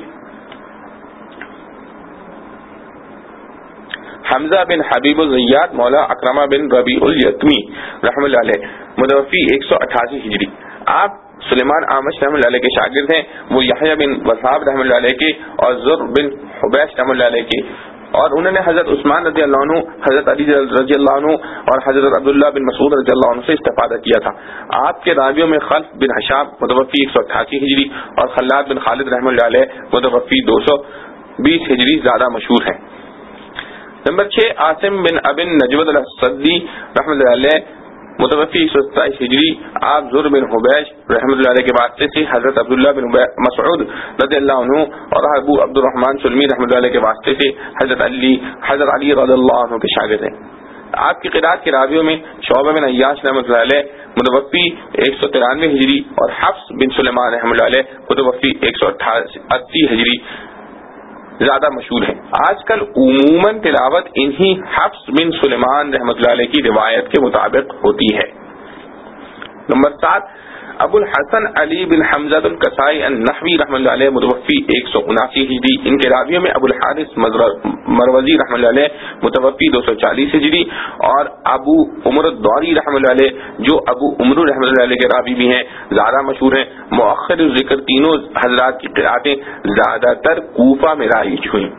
حمزہ بن حبیب الزیات مولا اکرمہ بن ربیع الیتمی رحمۃ اللہ علیہ، متوفی 188 ہجری۔ آپ سلیمان اعمش رحمۃ اللہ علیہ کے شاگرد ہیں، وہ یحییٰ بن وثاب رحمۃ اللہ علیہ کے اور زر بن حبیش رحمۃ اللہ علیہ کے، اور انہوں نے حضرت عثمان رضی اللہ عنہ، حضرت علی رضی اللہ عنہ اور حضرت عبداللہ بن مسعود رضی اللہ عنہ سے استفادہ کیا تھا۔ آپ کے راویوں میں خلف بن حشام متوفی 188 ہجری اور خلاد بن خالد رحمۃ اللہ علیہ متوفی 220 ہجری زیادہ مشہور ہیں۔ نمبر 6 عاصم بن ابن نجود الاسدی رحمۃ اللہ علیہ متوفی 127 ہجری۔ آپ زر بن حبیش رحمۃ اللہ علیہ کے واسطے سے حضرت عبداللہ بن مسعود رضی اللہ عنہ اور ابو عبد الرحمن سلمی رحمۃ اللہ علیہ کے واسطے سے حضرت علی رضی اللہ عنہ کے شاگرد ہیں۔ آپ کی قرات کے راویوں میں شعبہ بن عیاش رحمۃ اللہ علیہ متوفی 193 ہجری اور حفص بن سلیمان رحمۃ اللہ علیہ متوفی 180 ہجری زیادہ مشہور ہے۔ آج کل عموماً تلاوت انہی حفص بن سلیمان رحمۃ اللہ علیہ کی روایت کے مطابق ہوتی ہے۔ نمبر 7 ابو الحسن علی بن حمزہ الکسائی النحوی رحمۃ اللہ علیہ متوفی 179 ہجری۔ ان کے راویوں میں ابو الحارث مروزی رحمۃ اللہ علیہ متوفی 240 ہجری اور ابو عمر الدوری رحمۃ اللہ علیہ جو ابو عمر رحمۃ اللہ علیہ کے راوی بھی ہیں زیادہ مشہور ہیں۔ مؤخر ذکر تینوں حضرات کی قراتیں زیادہ تر کوفہ میں رائج ہوئیں۔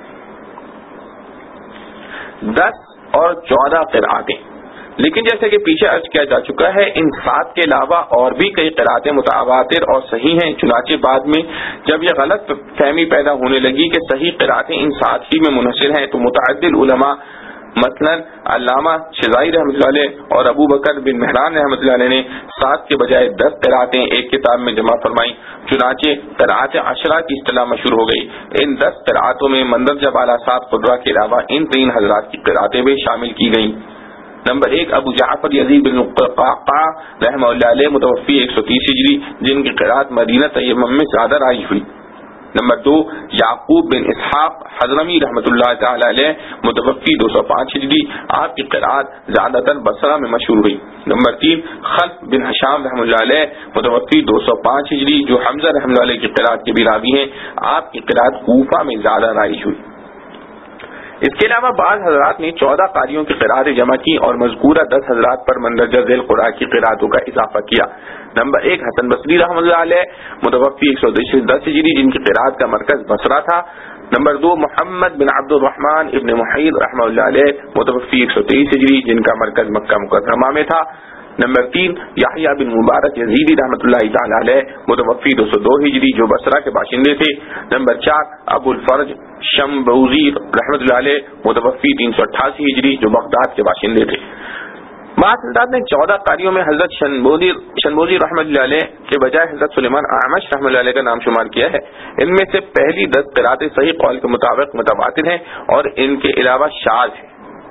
10 اور 14 قراتیں، لیکن جیسے کہ پیچھے عرض کیا جا چکا ہے ان 7 کے علاوہ اور بھی کئی قراتیں متواتر اور صحیح ہیں، چنانچہ بعد میں جب یہ غلط فہمی پیدا ہونے لگی کہ صحیح قراتیں ان 7 ہی میں منحصر ہیں، تو متعدد علماء مثلا علامہ شذائی رحمۃ اللہ علیہ اور ابو بکر بن مہران رحمۃ اللہ علیہ نے 7 کے بجائے 10 قراتیں ایک کتاب میں جمع فرمائیں، چنانچہ قرات عشرہ کی اصطلاح مشہور ہو گئی۔ ان 10 قراتوں میں مندرجہ بالا 7 قراء کے علاوہ ان 3 حضرات کی قراتیں بھی شامل کی گئیں۔ نمبر 1 ابو جعفر یزید بن قعقاع رحمہ اللہ علیہ متوفی 130 ہجری، جن کی قرات مدینہ طیبہ میں زیادہ رائج ہوئی۔ نمبر 2 یعقوب بن اسحاق حضرمی رحمۃ اللہ تعالی علیہ متوفی 205 ہجری، آپ کی قرات زیادہ تر بصرہ میں مشہور ہوئی۔ نمبر 3 خلف بن حشام رحمۃ اللہ علیہ متوفی 205 ہجری جو حمزہ رحمۃ اللہ علیہ کی قرات کے بھی راوی ہیں، آپ کی قرات کوفہ میں زیادہ رائج ہوئی۔ اس کے علاوہ بعض حضرات نے 14 قاریوں کی قرات جمع کی اور مذکورہ 10 حضرات پر مندرجہ ذیل قراء کی قراتوں کا اضافہ کیا۔ نمبر 1 حسن بصری رحمۃ اللہ علیہ متوفی 110 ہجری جن کی قرات کا مرکز بصرہ تھا۔ نمبر 2 محمد بن عبد الرحمن ابن محیط رحمۃ اللہ علیہ متوفی 123 ہجری جن کا مرکز مکہ مکرمہ میں تھا۔ نمبر 3 یحییٰ بن مبارک یزیدی رحمۃ اللہ تعالی علیہ متوفی 202 ہجری جو بصرہ کے باشندے تھے۔ نمبر 4 ابو الفرج شمبوزی رحمۃ اللہ علیہ متوفی 388 ہجری جو بغداد کے باشندے تھے۔ بعض حضرات نے 14 قاریوں میں حضرت شنبوزی رحمۃ اللہ علیہ کے بجائے حضرت سلیمان اعمش رحمۃ اللہ علیہ کا نام شمار کیا ہے۔ ان میں سے پہلی 10 قراتیں صحیح قول کے مطابق متواتر ہیں اور ان کے علاوہ شاذ ہیں۔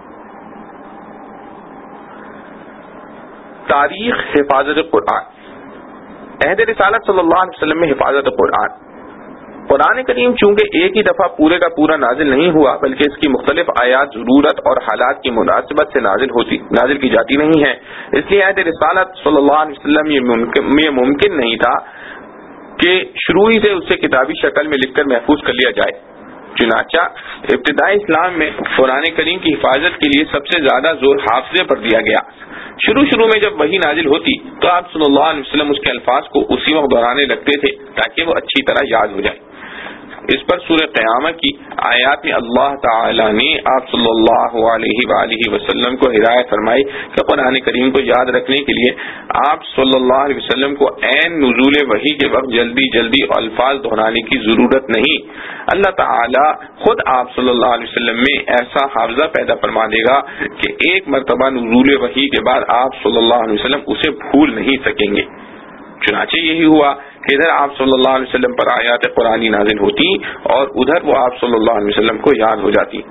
تاریخ حفاظت قرآن، عہد رسالت صلی اللہ علیہ وسلم میں حفاظت قرآن۔ قرآن کریم چونکہ ایک ہی دفعہ پورے کا پورا نازل نہیں ہوا بلکہ اس کی مختلف آیات ضرورت اور حالات کی مناسبت سے نازل کی جاتی نہیں ہیں، اس لیے عہد رسالت صلی اللہ علیہ وسلم یہ ممکن نہیں تھا کہ شروع ہی سے اسے کتابی شکل میں لکھ کر محفوظ کر لیا جائے۔ چنانچہ ابتدائی اسلام میں قرآن کریم کی حفاظت کے لیے سب سے زیادہ زور حافظے پر دیا گیا۔ شروع میں جب وحی نازل ہوتی تو آپ صلی اللہ علیہ وسلم اس کے الفاظ کو اسی وقت دہرانے لگتے تھے تاکہ وہ اچھی طرح یاد ہو جائے۔ اس پر سورہ قیامہ کی آیات میں اللہ تعالی نے آپ صلی اللہ علیہ وآلہ وسلم کو ہدایت فرمائی کہ قرآن کریم کو یاد رکھنے کے لیے آپ صلی اللہ علیہ وسلم کو عین نزول وحی کے وقت جلدی جلدی الفاظ دہرانے کی ضرورت نہیں. اللہ تعالی خود آپ صلی اللہ علیہ وسلم میں ایسا حافظہ پیدا فرما دے گا کہ ایک مرتبہ نزول وحی کے بعد آپ صلی اللہ علیہ وسلم اسے بھول نہیں سکیں گے. چنانچہ یہی ہوا کہ ادھر آپ صلی اللہ علیہ وسلم پر آیات قرآنی نازل ہوتی اور ادھر وہ آپ صلی اللہ علیہ وسلم کو یاد ہو جاتی.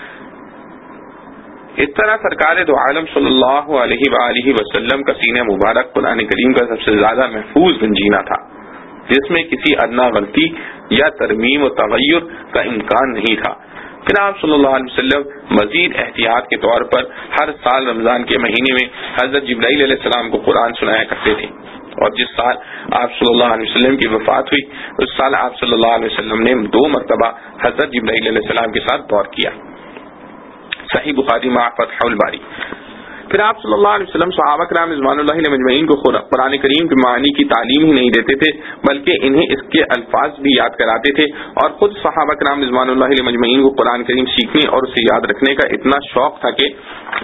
اس طرح سرکار دو عالم صلی اللہ علیہ وآلہ وسلم کا سینہ مبارک قرآن کریم کا سب سے زیادہ محفوظ گنجینہ تھا جس میں کسی ادنا غلطی یا ترمیم و تغیر کا امکان نہیں تھا. پھر آپ صلی اللہ علیہ وسلم مزید احتیاط کے طور پر ہر سال رمضان کے مہینے میں حضرت جبرائیل علیہ السلام کو قرآن سنایا کرتے تھے، اور جس سال آپ صلی اللہ علیہ وسلم کی وفات ہوئی اس سال آپ صلی اللہ علیہ وسلم نے 2 مرتبہ حضرت جبرائیل علیہ السلام کے ساتھ دور کیا. صحیح بخاری مع فتح الباری. پھر آپ صلی اللہ علیہ وسلم صحابہ کرام رضوان اللہ علیہ مجمعین کو قرآن کریم کے معانی کی تعلیم ہی نہیں دیتے تھے بلکہ انہیں اس کے الفاظ بھی یاد کراتے تھے، اور خود صحابہ کرام رضوان اللہ علیہ مجمعین کو قرآن کریم سیکھنے اور اسے یاد رکھنے کا اتنا شوق تھا کہ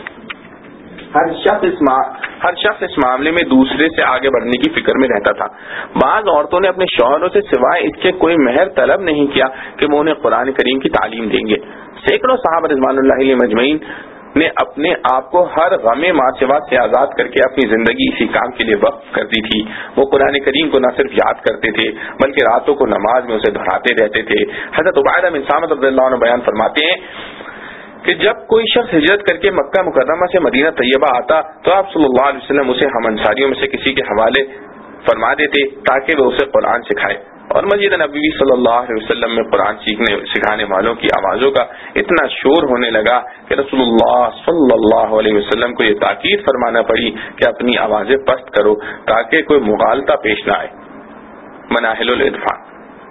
ہر شخص اس معاملے میں دوسرے سے آگے بڑھنے کی فکر میں رہتا تھا. بعض عورتوں نے اپنے شوہروں سے سوائے اس کے کوئی مہر طلب نہیں کیا کہ وہ انہیں قرآن کریم کی تعلیم دیں گے. سینکڑوں صحابہ رضوان اللہ علیہ مجمعین نے اپنے آپ کو ہر غم ماسوا سے آزاد کر کے اپنی زندگی اسی کام کے لیے وقف کر دی تھی. وہ قرآن کریم کو نہ صرف یاد کرتے تھے بلکہ راتوں کو نماز میں اسے دہراتے رہتے تھے. حضرت عبیدہ بن صامت رضی اللہ عنہ بیان فرماتے ہیں کہ جب کوئی شخص ہجرت کر کے مکہ مکرمہ سے مدینہ طیبہ آتا تو آپ صلی اللہ علیہ وسلم اسے ہم انصاریوں میں سے کسی کے حوالے فرما دیتے تاکہ وہ اسے قرآن سکھائے. اور مسجد نبوی صلی اللہ علیہ وسلم میں قرآن سکھانے والوں کی آوازوں کا اتنا شور ہونے لگا کہ رسول اللہ صلی اللہ علیہ وسلم کو یہ تاکید فرمانا پڑی کہ اپنی آوازیں پست کرو تاکہ کوئی مغالطہ پیش نہ آئے. مناہل الادفان.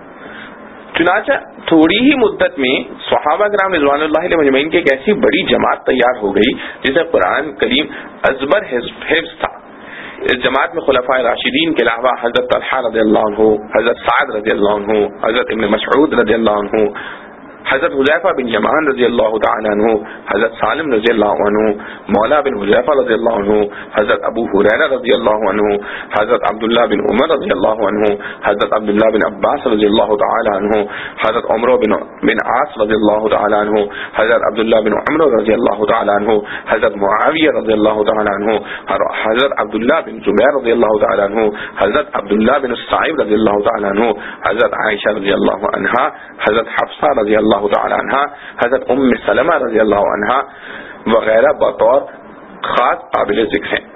چنانچہ تھوڑی ہی مدت میں صحابہ کرام رضوان اللہ علیہ مجمعین کی ایک ایسی بڑی جماعت تیار ہو گئی جسے قرآن کریم ازبر حفظ تھا. اس جماعت میں خلفاء راشدین کے علاوہ حضرت طلحہ رضی اللہ عنہ، حضرت سعد رضی اللہ عنہ، حضرت ابن مسعود رضی اللہ عنہ، حضرت حذیفہ بن یمان رضی اللہ تعالی عنہ، حضرت سالم رضی اللہ عنہ، مولا بن حذیفہ رضی اللہ عنہ، حضرت ابو ہریرہ رضی اللہ عنہ، حضرت عبداللہ بن عمر رضی اللہ عنہ، حضرت عبداللہ بن عباس رضی اللہ تعالی عنہ، حضرت عمر بن عاص رضی اللہ تعالی عنہ، حضرت عبداللہ بن عمر رضی اللہ تعالی عنہ، حضرت معاویہ رضی اللہ تعالی عنہ، حضرت عبداللہ بن زبیر رضی اللہ تعالی عنہ، حضرت عبداللہ بن الصائب رضی اللہ تعالی عنہ، حضرت عائشہ رضی اللہ عنہا، حضرت حفصہ رضی اللہ تعالی عنہ، حضرت ام سلمہ رضی اللہ عنہا وغیرہ بطور خاص قابل ذکر ہیں.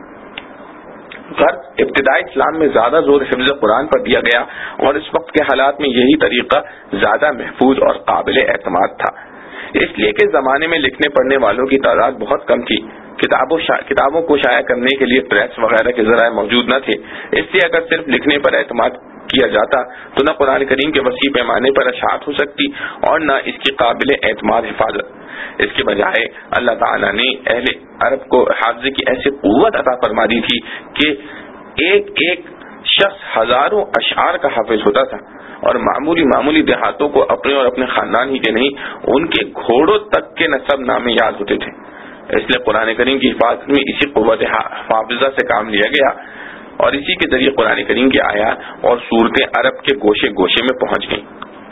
ابتدائی اسلام میں زیادہ زور حفظ قرآن پر دیا گیا اور اس وقت کے حالات میں یہی طریقہ زیادہ محفوظ اور قابل اعتماد تھا، اس لیے کہ زمانے میں لکھنے پڑھنے والوں کی تعداد بہت کم تھی. کتابوں کو شائع کرنے کے لیے پریس وغیرہ کے ذرائع موجود نہ تھے، اس لیے اگر صرف لکھنے پر اعتماد کیا جاتا تو نہ قرآن کریم کے وسیع پیمانے پر اشاعت ہو سکتی اور نہ اس کی قابل اعتماد حفاظت. اس کے بجائے اللہ تعالیٰ نے اہل عرب کو حافظے کی ایسی قوت عطا فرما دی تھی کہ ایک ایک شخص ہزاروں اشعار کا حافظ ہوتا تھا، اور معمولی دیہاتوں کو اپنے اور اپنے خاندان ہی کے نہیں ان کے گھوڑوں تک کے نسب نامے یاد ہوتے تھے. اس لیے قرآن کریم کی حفاظت میں اسی قوت حافظہ سے کام لیا گیا اور اسی کے ذریعے قرآن کریم کی آیات اور صورتیں عرب کے گوشے گوشے میں پہنچ گئیں.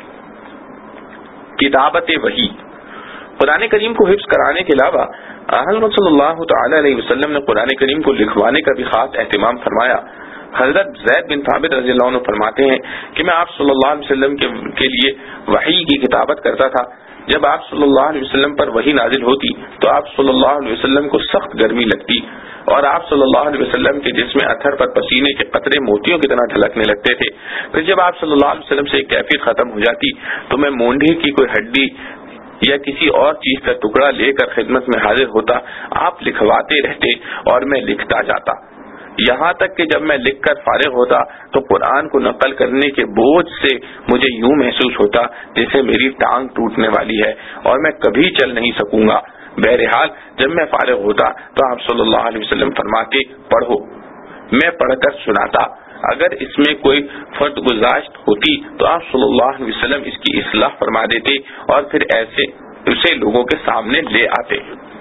کتابت وحی. قرآن کریم کو حفظ کرانے کے علاوہ حضرت صلی اللہ تعالی علیہ وسلم نے قرآن کریم کو لکھوانے کا بھی خاص اہتمام فرمایا. حضرت زید بن ثابت رضی اللہ عنہ فرماتے ہیں کہ میں آپ صلی اللہ علیہ وسلم کے لیے وحی کی کتابت کرتا تھا. جب آپ صلی اللہ علیہ وسلم پر وحی نازل ہوتی تو آپ صلی اللہ علیہ وسلم کو سخت گرمی لگتی اور آپ صلی اللہ علیہ وسلم کے جسم اتھر پر پسینے کے قطرے موتیوں کی طرح ڈھلکنے لگتے تھے. پھر جب آپ صلی اللہ علیہ وسلم سے ایک کیفیت ختم ہو جاتی تو میں مونڈے کی کوئی ہڈی یا کسی اور چیز کا ٹکڑا لے کر خدمت میں حاضر ہوتا. آپ لکھواتے رہتے اور میں لکھتا جاتا، یہاں تک کہ جب میں لکھ کر فارغ ہوتا تو قرآن کو نقل کرنے کے بوجھ سے مجھے یوں محسوس ہوتا جیسے میری ٹانگ ٹوٹنے والی ہے اور میں کبھی چل نہیں سکوں گا. بہرحال جب میں فارغ ہوتا تو آپ صلی اللہ علیہ وسلم فرماتے پڑھو. میں پڑھ کر سناتا اگر اس میں کوئی فرد گزاشت ہوتی تو آپ صلی اللہ علیہ وسلم اس کی اصلاح فرما دیتے اور پھر ایسے اسے لوگوں کے سامنے لے آتے.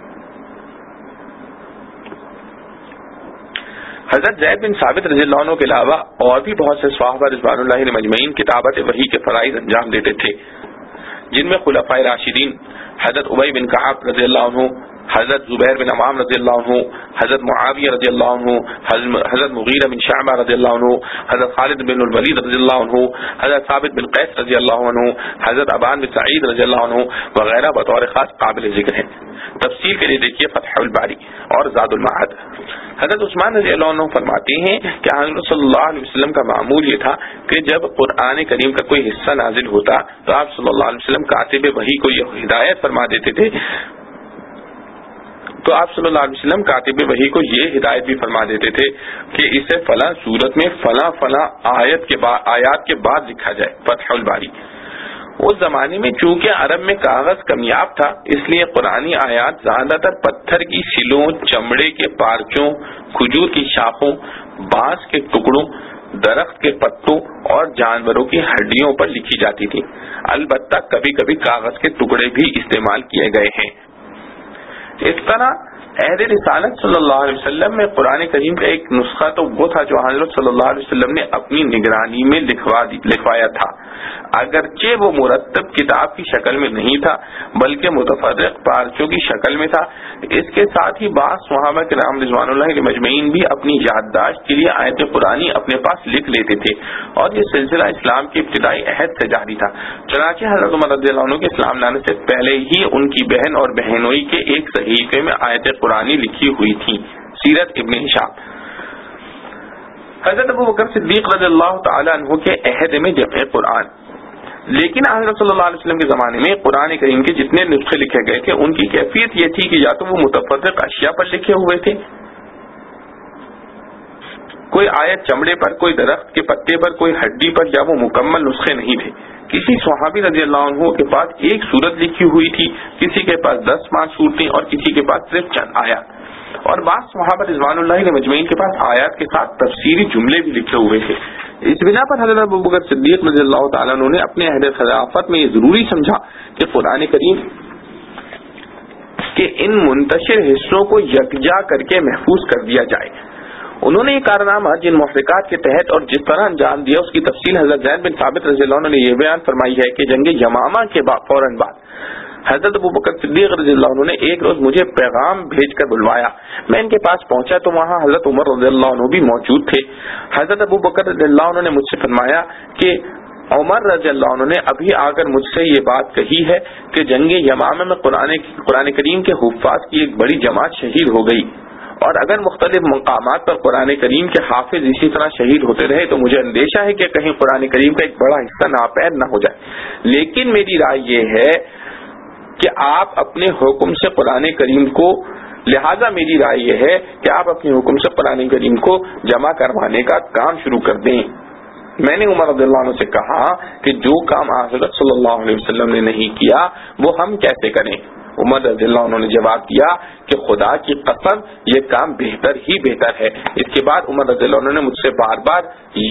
حضرت زید بن ثابت رضی اللہ عنہ کے علاوہ اور بھی بہت سے صحابہ رضوان اللہ علیہم اجمعین کتابت وحی کے فرائض انجام دیتے تھے، جن میں خلفائے راشدین حضرت ابی بن کعب رضی اللہ عنہ، حضرت زبیر بن عوام رضی اللہ عنہ، حضرت معاویہ رضی اللہ عنہ، حضرت مغیرہ بن شعبہ رضی اللہ عنہ، حضرت خالد بن الولید رضی اللہ عنہ، حضرت ثابت بن قیس رضی اللہ عنہ، حضرت ابان بن سعید رضی اللہ عنہ وغیرہ بطور خاص قابل ذکر ہیں. تفصیل کے لیے دیکھیے فتح الباری اور زاد المعاد. حضرت عثمان رضی اللہ عنہ فرماتے ہیں کہ حضرت صلی اللہ علیہ وسلم کا معمول یہ تھا کہ جب قرآن کریم کا کوئی حصہ نازل ہوتا تو آپ صلی اللہ علیہ وسلم کاتب وحی کو یہ ہدایت فرما دیتے تھے یہ ہدایت بھی فرما دیتے تھے کہ اسے فلاں صورت میں فلاں فلاں آیات کے بعد لکھا جائے. فتح الباری. اس زمانے میں چونکہ عرب میں کاغذ کمیاب تھا، اس لیے قرآنی آیات زیادہ تر پتھر کی سلوں، چمڑے کے پارچوں، کھجور کی شاخوں، بانس کے ٹکڑوں، درخت کے پتوں اور جانوروں کی ہڈیوں پر لکھی جاتی تھی. البتہ کبھی کبھی کاغذ کے ٹکڑے بھی استعمال کیے گئے ہیں. اس طرح عہد رسالت صلی اللہ علیہ وسلم میں قرآن کریم کا ایک نسخہ تو وہ تھا جو حضرت صلی اللہ علیہ وسلم نے اپنی نگرانی میں لکھوایا تھا، اگرچہ وہ مرتب کتاب کی شکل میں نہیں تھا بلکہ متفرق پارچوں کی شکل میں تھا. اس کے ساتھ ہی بعض صحابہ کرام رضوان اللہ علیہم اجمعین بھی اپنی یادداشت کے لیے آیت قرآنی اپنے پاس لکھ لیتے تھے اور یہ سلسلہ اسلام کے ابتدائی عہد سے جاری تھا. چنانچہ حضرت عمر رضی اللہ عنہ کے اسلام لانے سے پہلے ہی ان کی بہن اور بہنوئی کے ایک صحیفے میں آیت قرآنی لکھی ہوئی تھی. سیرت ابن ہشام. حضرت ابو بکر صدیق رضی اللہ تعالی عنہ کے عہد میں جمع قرآن، لیکن حضرت صلی اللہ علیہ وسلم کے زمانے میں قرآن کریم کے جتنے نسخے لکھے گئے تھے ان کی کیفیت یہ تھی کہ یا تو وہ متفرق اشیاء پر لکھے ہوئے تھے، کوئی آیت چمڑے پر، کوئی درخت کے پتے پر، کوئی ہڈی پر، یا وہ مکمل نسخے نہیں تھے. کسی صحابی رضی اللہ عنہ کے پاس ایک سورت لکھی ہوئی تھی، کسی کے پاس 10 صورتیں اور کسی کے پاس صرف چند آیات، اور بعض صحابہ رضوان اللہ علیہ مجمعین کے پاس آیات کے ساتھ تفسیری جملے بھی لکھے ہوئے تھے. اس بنا پر حضرت ابو بکر صدیق رضی اللہ تعالیٰ عنہ نے اپنے عہد خلافت میں یہ ضروری سمجھا کہ قرآن کریم کے ان منتشر حصوں کو یکجا کر کے محفوظ کر دیا جائے. انہوں نے یہ کارنامہ جن محرکات کے تحت اور جس طرح انجام دیا اس کی تفصیل حضرت زید بن ثابت رضی اللہ عنہ نے یہ بیان فرمائی ہے کہ جنگ یمامہ کے فوراً بعد حضرت ابو بکر صدیق رضی اللہ عنہ نے ایک روز مجھے پیغام بھیج کر بلوایا. میں ان کے پاس پہنچا تو وہاں حضرت عمر رضی اللہ عنہ بھی موجود تھے. حضرت ابو بکر رضی اللہ عنہ نے مجھ سے فرمایا کہ عمر رضی اللہ عنہ نے ابھی آ کر مجھ سے یہ بات کہی ہے کہ جنگ یمامہ میں قرآن کریم کے حفاظ کی ایک بڑی جماعت شہید ہو گئی، اور اگر مختلف مقامات پر قرآن کریم کے حافظ اسی طرح شہید ہوتے رہے تو مجھے اندیشہ ہے کہ کہیں قرآن کریم کا ایک بڑا حصہ ناپید نہ ہو جائے. لیکن میری رائے یہ ہے کہ آپ اپنے حکم سے قرآن کریم کو قرآن کریم کو جمع کروانے کا کام شروع کر دیں. میں نے عمر رضی اللہ عنہ سے کہا کہ جو کام حضرت صلی اللہ علیہ وسلم نے نہیں کیا وہ ہم کیسے کریں؟ عمر رضی اللہ عنہ نے جواب دیا کہ خدا کی قسم یہ کام بہتر ہی بہتر ہے. اس کے بعد عمر رضی اللہ عنہ نے مجھ سے بار بار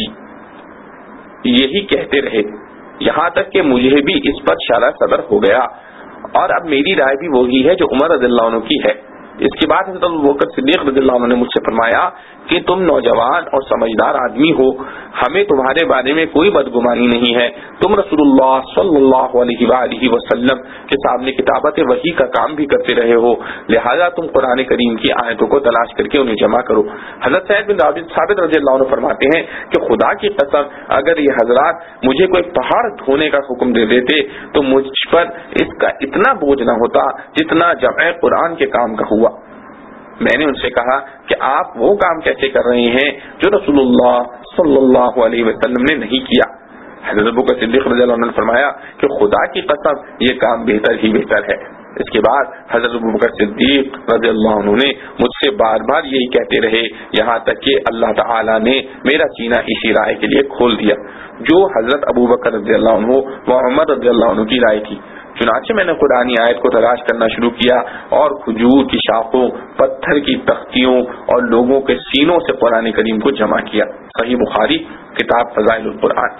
یہی کہتے رہے، یہاں تک کہ مجھے بھی اس پر شرح صدر ہو گیا، اور اب میری رائے بھی وہی ہے جو عمر رضی اللہ عنہ کی ہے. اس کے بعد حضرت ابوبکر صدیق رضی اللہ عنہ نے مجھ سے فرمایا کہ تم نوجوان اور سمجھدار آدمی ہو، ہمیں تمہارے بارے میں کوئی بدگمانی نہیں ہے. تم رسول اللہ صلی اللہ علیہ وآلہ وسلم کے سامنے کتابت وحی کا کام بھی کرتے رہے ہو، لہذا تم قرآن کریم کی آیتوں کو تلاش کر کے انہیں جمع کرو. حضرت سعید بن ثابت رضی اللہ عنہ فرماتے ہیں کہ خدا کی قسم اگر یہ حضرات مجھے کوئی پہاڑ ڈھونے کا حکم دے دیتے تو مجھ پر اس کا اتنا بوجھ نہ ہوتا جتنا جمع قرآن کے کام کا ہوا. میں نے ان سے کہا کہ آپ وہ کام کیسے کر رہے ہیں جو رسول اللہ صلی اللہ علیہ وسلم نے نہیں کیا؟ حضرت ابوبکر صدیق رضی اللہ عنہ نے فرمایا کہ خدا کی قسم یہ کام بہتر ہی بہتر ہے. اس کے بعد حضرت ابوبکر صدیق رضی اللہ عنہ نے مجھ سے بار بار یہی کہتے رہے، یہاں تک کہ اللہ تعالی نے میرا سینہ اسی رائے کے لیے کھول دیا جو حضرت ابوبکر رضی اللہ عنہ و عمر رضی اللہ عنہ کی رائے تھی. چنانچہ میں نے قرآنی آیت کو تلاش کرنا شروع کیا اور کھجور کی شاخوں، پتھر کی تختیوں اور لوگوں کے سینوں سے قرآن کریم کو جمع کیا۔ صحیح بخاری کتاب فضائل القرآن۔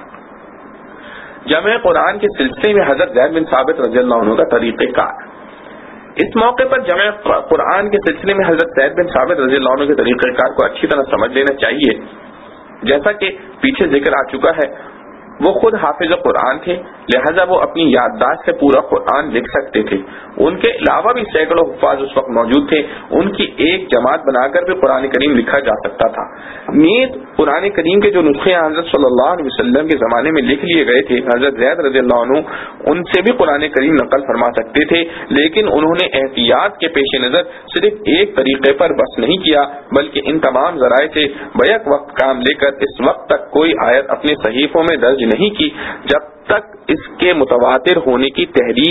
جمع قرآن کے سلسلے میں حضرت زید بن ثابت رضی اللہ عنہ کا طریقہ کار۔ اس موقع پر جمع قرآن کے سلسلے میں حضرت زید بن ثابت رضی اللہ عنہ کے طریقہ کار کو اچھی طرح سمجھ لینا چاہیے۔ جیسا کہ پیچھے ذکر آ چکا ہے، وہ خود حافظ قرآن تھے، لہذا وہ اپنی یادداشت سے پورا قرآن لکھ سکتے تھے۔ ان کے علاوہ بھی سینکڑوں حفاظ اس وقت موجود تھے، ان کی ایک جماعت بنا کر بھی قرآن کریم لکھا جا سکتا تھا۔ نیز قرآن کریم کے جو نسخے حضرت صلی اللہ علیہ وسلم کے زمانے میں لکھ لیے گئے تھے، حضرت زید رضی اللہ عنہ ان سے بھی قرآن کریم نقل فرما سکتے تھے، لیکن انہوں نے احتیاط کے پیش نظر صرف ایک طریقے پر بس نہیں کیا، بلکہ ان تمام ذرائع سے بیک وقت کام لے کر اس وقت تک کوئی آیت اپنے صحیفوں میں درج نہیں کی جب تک اس کے متواتر ہونے کی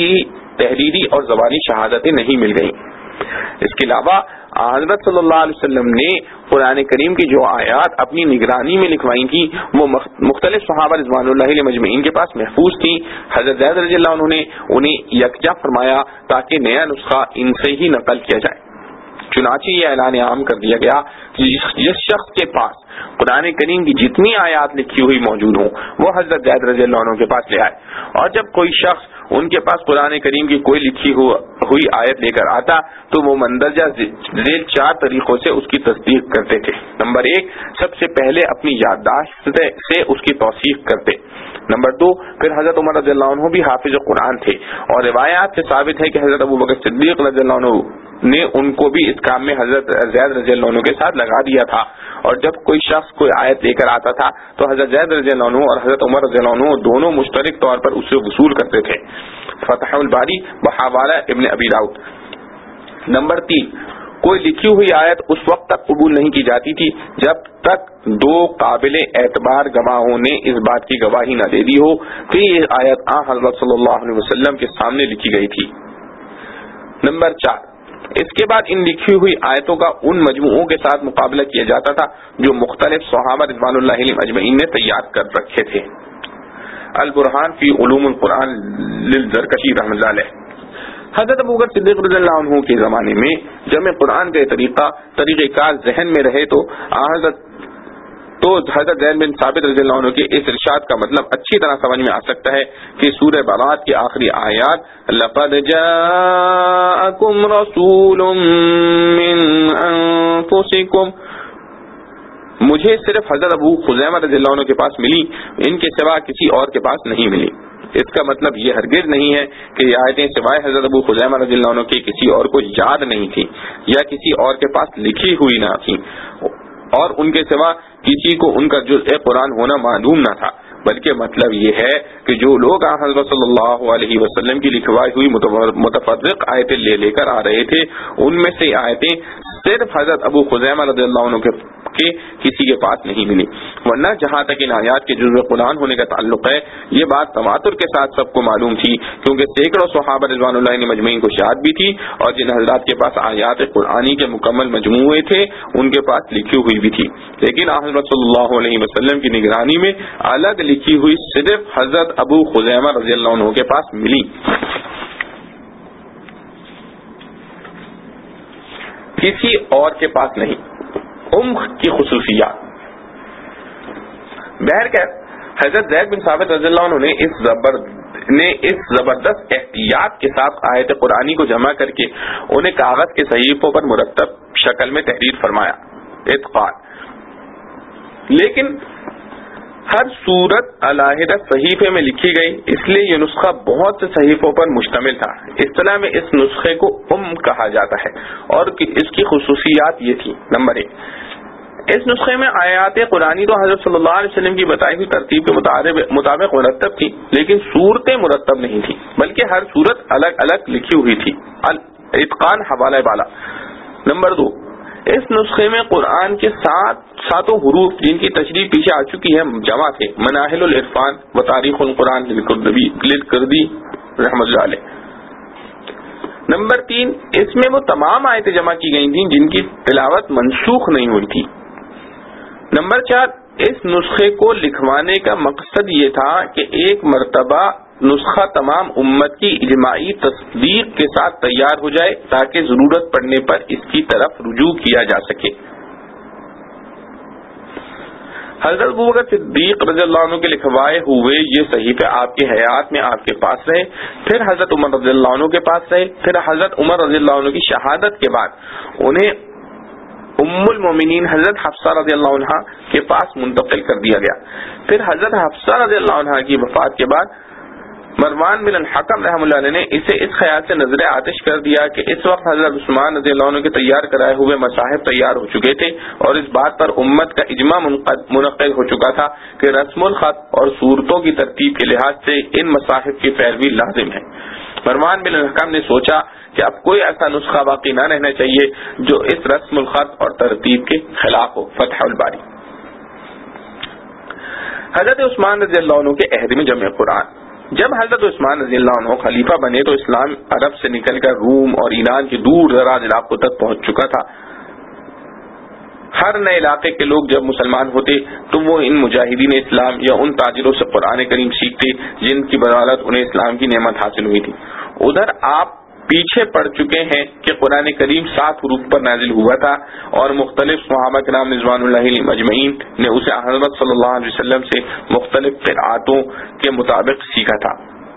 تحریری اور زبانی شہادتیں نہیں مل گئیں۔ اس کے علاوہ حضرت صلی اللہ علیہ وسلم نے قرآن کریم کی جو آیات اپنی نگرانی میں لکھوائی تھیں وہ مختلف صحابہ رضوان اللہ علیہ مجمعین کے پاس محفوظ تھیں۔ حضرت زید رضی اللہ عنہ نے انہیں یکجا فرمایا تاکہ نیا نسخہ ان سے ہی نقل کیا جائے۔ چنانچہ یہ اعلان عام کر دیا گیا کہ جس شخص کے پاس قرآن کریم کی جتنی آیات لکھی ہوئی موجود ہوں وہ حضرت زید رضی اللہ عنہ کے پاس لے آئے، اور جب کوئی شخص ان کے پاس قرآن کریم کی کوئی لکھی ہوئی آیت لے کر آتا تو وہ مندرجہ ذیل 4 طریقوں سے اس کی تصدیق کرتے تھے۔ نمبر 1، سب سے پہلے اپنی یادداشت سے اس کی توثیق کرتے۔ نمبر 2، پھر حضرت عمر رضی اللہ عنہ بھی حافظ قرآن تھے، اور روایات سے ثابت ہے کہ حضرت ابوبکر صدیق رضی اللہ عنہ نے ان کو بھی اس کام میں حضرت زید رضی اللہ عنہ کے ساتھ لگا دیا تھا، اور جب کوئی شخص کوئی آیت لے کر آتا تھا تو حضرت زید رضی اللہ عنہ اور حضرت عمر رضی اللہ عنہ دونوں مشترک طور پر اسے وصول کرتے تھے۔ فتح الباری بحوالہ ابن ابی داؤد۔ نمبر 3، کوئی لکھی ہوئی آیت اس وقت تک قبول نہیں کی جاتی تھی جب تک 2 قابل اعتبار گواہوں نے اس بات کی گواہی نہ دے دی ہو کہ یہ آیت حضرت صلی اللہ علیہ وسلم کے سامنے لکھی گئی تھی۔ نمبر 4، اس کے بعد ان لکھی ہوئی آیتوں کا ان مجموعوں کے ساتھ مقابلہ کیا جاتا تھا جو مختلف صحابہ رضوان اللہ علیہم اجمعین نے تیار کر رکھے تھے۔ البرہان فی علوم القرآن للزرکشی رحمۃ اللہ علیہ۔ حضرت ابوبکر صدیق رضی اللہ عنہ کے زمانے میں جمع قرآن کا طریقہ کار ذہن میں رہے تو حضرت زید بن ثابت رضی اللہ عنہ کے اس ارشاد کا مطلب اچھی طرح سمجھ میں آ سکتا ہے کہ سورہ برات کی آخری آیات لَقَدْ جَاءَكُمْ رَسُولٌ مِّنْ أَنفُسِكُمْ مجھے صرف حضرت ابو خزیمہ رضی اللہ عنہ کے پاس ملی، ان کے سوا کسی اور کے پاس نہیں ملی۔ اس کا مطلب یہ ہرگز نہیں ہے کہ یہ آیتیں سوائے حضرت ابو خزیمہ رضی اللہ عنہ کے کسی اور کو یاد نہیں تھی یا کسی اور کے پاس لکھی ہوئی نہ تھی، اور ان کے سوا کسی کو ان کا جزء قرآن ہونا معلوم نہ تھا، بلکہ مطلب یہ ہے کہ جو لوگ حضرت صلی اللہ علیہ وسلم کی لکھوائی ہوئی متفرق آیتیں لے کر آ رہے تھے ان میں سے آیتیں صرف حضرت ابو خزیمہ رضی اللہ عنہ کے کسی کے پاس نہیں ملی، ورنہ جہاں تک ان آیات کے جزء قرآن ہونے کا تعلق ہے یہ بات تواتر کے ساتھ سب کو معلوم تھی، کیونکہ سینکڑوں صحابہ رضوان اللہ علیہ مجمعین کو شہادت بھی تھی، اور جن حضرات کے پاس آیات قرآنی کے مکمل مجموعے تھے ان کے پاس لکھی ہوئی بھی تھی، لیکن حضرت صلی اللہ علیہ وسلم کی نگرانی میں الگ لکھی ہوئی صرف حضرت ابو خزیمہ رضی اللہ عنہ کے پاس ملی، کسی اور کے پاس نہیں۔ کی خصوصیات بہرکیف حضرت زید بن ثابت رضی اللہ عنہ نے اس زبردست احتیاط کے ساتھ آیت قرآنی کو جمع کر کے انہیں کاغذ کے صحیفوں پر مرتب شکل میں تحریر فرمایا، اتقان، لیکن ہر صورت علیحدہ صحیفے میں لکھی گئی، اس لیے یہ نسخہ بہت سے صحیفوں پر مشتمل تھا۔ اصطلاح میں اس نسخے کو کہا جاتا ہے، اور اس کی خصوصیات یہ تھی۔ نمبر 1، اس نسخے میں آیات قرآنی تو حضرت صلی اللہ علیہ وسلم کی بتائی ہوئی ترتیب کے مطابق مرتب تھی، لیکن صورتیں مرتب نہیں تھی، بلکہ ہر صورت الگ الگ لکھی ہوئی تھی۔ الاتقان حوالہ بالا۔ نمبر 2، اس نسخے میں قرآن کے 7 حروف جن کی تشریح پیچھے آ چکی ہے جمع تھے، مناہل العرفان و تاریخ القرآن للکردی رحمۃ اللہ علیہ۔ نمبر 3، اس میں وہ تمام آیتیں جمع کی گئی تھیں جن کی تلاوت منسوخ نہیں ہوئی تھی۔ نمبر 4، اس نسخے کو لکھوانے کا مقصد یہ تھا کہ ایک مرتبہ نسخہ تمام امت کی اجماعی تصدیق کے ساتھ تیار ہو جائے تاکہ ضرورت پڑنے پر اس کی طرف رجوع کیا جا سکے۔ حضرت ابوبکر صدیق رضی اللہ عنہ کے لکھوائے ہوئے یہ صحیفے آپ کی حیات میں آپ کے پاس رہے، پھر حضرت عمر رضی اللہ عنہ کے پاس رہے، پھر حضرت عمر رضی اللہ عنہ کی شہادت کے بعد انہیں ام المومنین حضرت حفصہ رضی اللہ عنہ کے پاس منتقل کر دیا گیا۔ پھر حضرت حفصہ رضی اللہ عنہ کی وفات کے بعد مروان بن الحکم رحمۃ اللہ علیہ نے اسے اس خیال سے نظر آتش کر دیا کہ اس وقت حضرت عثمان رضی اللہ عنہ کے تیار کرائے ہوئے مصاحف تیار ہو چکے تھے اور اس بات پر امت کا اجماع منعقد ہو چکا تھا کہ رسم الخط اور صورتوں کی ترتیب کے لحاظ سے ان مصاحف کی پیروی لازم ہے۔ مروان بن الحکم نے سوچا کہ اب کوئی ایسا نسخہ باقی نہ رہنا چاہیے جو اس رسم الخط اور ترتیب کے خلاف ہو۔ فتح الباری۔ حضرت عثمان رضی اللہ عنہ کے عہد میں جمع قرآن۔ جب حضرت عثمان رضی اللہ عنہ خلیفہ بنے تو اسلام عرب سے نکل کر روم اور ایران کے دور دراز علاقوں تک پہنچ چکا تھا۔ ہر نئے علاقے کے لوگ جب مسلمان ہوتے تو وہ ان مجاہدین اسلام یا ان تاجروں سے قرآن کریم سیکھتے جن کی بدولت انہیں اسلام کی نعمت حاصل ہوئی تھی۔ ادھر آپ پیچھے پڑ چکے ہیں کہ قرآن کریم 7 حروف پر نازل ہوا تھا اور مختلف صحابہ کرام رضوان اللہ علیہم اجمعین نے اسے حضرت صلی اللہ علیہ وسلم سے مختلف قرأتوں کے مطابق سیکھا تھا۔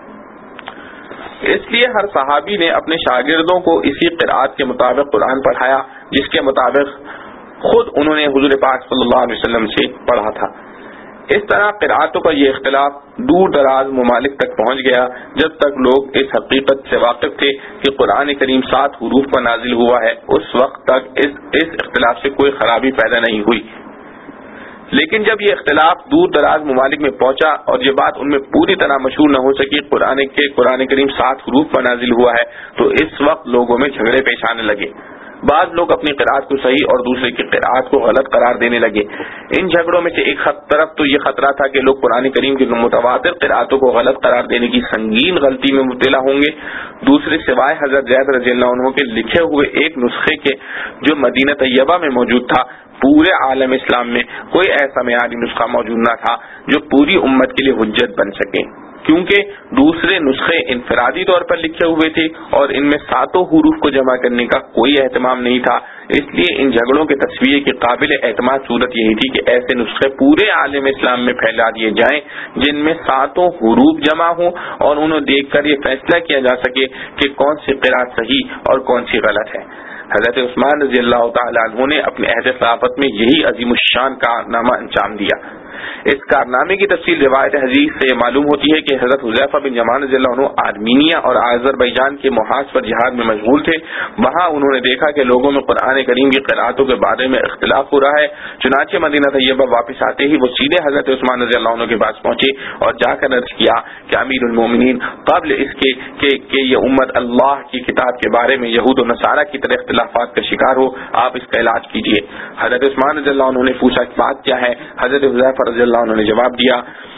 اس لیے ہر صحابی نے اپنے شاگردوں کو اسی قرأت کے مطابق قرآن پڑھایا جس کے مطابق خود انہوں نے حضور پاک صلی اللہ علیہ وسلم سے پڑھا تھا۔ اس طرح قرأتوں کا یہ اختلاف دور دراز ممالک تک پہنچ گیا جب تک لوگ اس حقیقت سے واقف تھے کہ قرآن کریم 7 حروف پر نازل ہوا ہے اس وقت تک اس اختلاف سے کوئی خرابی پیدا نہیں ہوئی۔ لیکن جب یہ اختلاف دور دراز ممالک میں پہنچا اور یہ بات ان میں پوری طرح مشہور نہ ہو سکی قرآن کریم 7 حروف پر نازل ہوا ہے تو اس وقت لوگوں میں جھگڑے پیش آنے لگے۔ بعض لوگ اپنی قرأت کو صحیح اور دوسرے کی قرأت کو غلط قرار دینے لگے۔ ان جھگڑوں میں سے ایک طرف تو یہ خطرہ تھا کہ لوگ قرآن کریم کی متواتر قرأتوں کو غلط قرار دینے کی سنگین غلطی میں مبتلا ہوں گے۔ دوسرے سوائے حضرت زید رضی اللہ عنہ کے لکھے ہوئے ایک نسخے کے جو مدینہ طیبہ میں موجود تھا، پورے عالم اسلام میں کوئی ایسا معیاری نسخہ موجود نہ تھا جو پوری امت کے لیے حجت بن سکے، کیونکہ دوسرے نسخے انفرادی طور پر لکھے ہوئے تھے اور ان میں 7 حروف کو جمع کرنے کا کوئی اہتمام نہیں تھا۔ اس لیے ان جھگڑوں کے تصویر کی قابل اعتماد صورت یہی تھی کہ ایسے نسخے پورے عالم اسلام میں پھیلا دیے جائیں جن میں 7 حروف جمع ہوں اور انہیں دیکھ کر یہ فیصلہ کیا جا سکے کہ کون سی قرأت صحیح اور کون سی غلط ہے۔ حضرت عثمان رضی اللہ تعالیٰ عنہ نے اپنے عہد خلافت میں یہی عظیم الشان کارنامہ انجام دیا۔ اس کارنامے کی تفصیل روایت حدیث سے معلوم ہوتی ہے کہ حضرت حذیفہ بن یمان رضی اللہ عنہ آرمینیا اور آذربائیجان کے محاذ پر جہاد میں مشغول تھے۔ وہاں انہوں نے دیکھا کہ لوگوں میں قرآن کریم کی قرأتوں کے بارے میں اختلاف ہو رہا ہے۔ چنانچہ مدینہ طیبہ واپس آتے ہی وہ سیدھے حضرت عثمان رضی اللہ عنہ کے پاس پہنچے اور جا کر عرض کیا کہ امیر المومنین، قبل اس کے کہ یہ امت اللہ کی کتاب کے بارے میں یہود و نصارہ کی طرح اختلافات کا شکار ہو، آپ اس کا علاج کیجیے۔ حضرت عثمان رضی اللہ عنہ نے پوچھا بات کیا ہے؟ حضرت حذیفہ رضی اللہ عنہ نے جواب دیا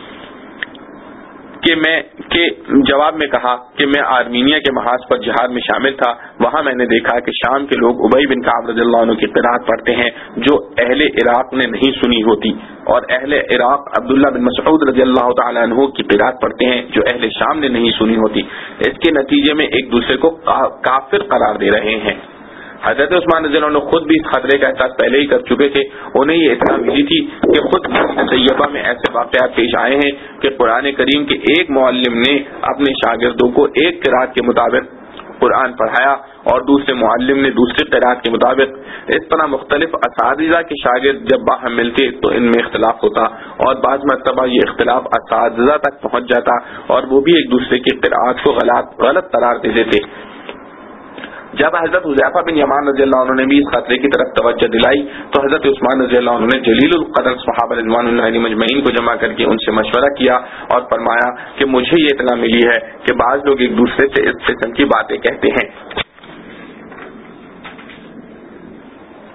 کہ جواب میں کہا کہ میں آرمینیا کے محاذ پر جہاد میں شامل تھا۔ وہاں میں نے دیکھا کہ شام کے لوگ ابی بن کعب رضی اللہ عنہ کی قرأت پڑھتے ہیں جو اہل عراق نے نہیں سنی ہوتی، اور اہل عراق عبداللہ بن مسعود رضی اللہ تعالی عنہ کی قرأت پڑھتے ہیں جو اہل شام نے نہیں سنی ہوتی۔ اس کے نتیجے میں ایک دوسرے کو کافر قرار دے رہے ہیں۔ حضرت عثمان رضی اللہ عنہ خود بھی اس خطرے کا احساس پہلے ہی کر چکے تھے۔ انہیں یہ اطلاع ملی تھی کہ خود مدینہ طیبہ میں ایسے واقعات پیش آئے ہیں کہ قرآن کریم کے ایک معلم نے اپنے شاگردوں کو ایک قرأت کے مطابق قرآن پڑھایا اور دوسرے معلم نے دوسری قرأت کے مطابق۔ اس طرح مختلف اساتذہ کے شاگرد جب باہم ملتے تو ان میں اختلاف ہوتا اور بعض مرتبہ یہ اختلاف اساتذہ تک پہنچ جاتا اور وہ بھی ایک دوسرے کی قرأت کو غلط قرار دے دیتے۔ جب حضرت حذیفہ بن یمان رضی اللہ عنہ نے بھی اس خطرے کی طرف توجہ دلائی تو حضرت عثمان رضی اللہ عنہ نے جلیل القدر صحابہ رضوان اللہ علیہم اجمعین کو جمع کر کے ان سے مشورہ کیا اور فرمایا کہ مجھے یہ اطلاع ملی ہے کہ بعض لوگ ایک دوسرے سے اس قسم کی باتیں کہتے ہیں۔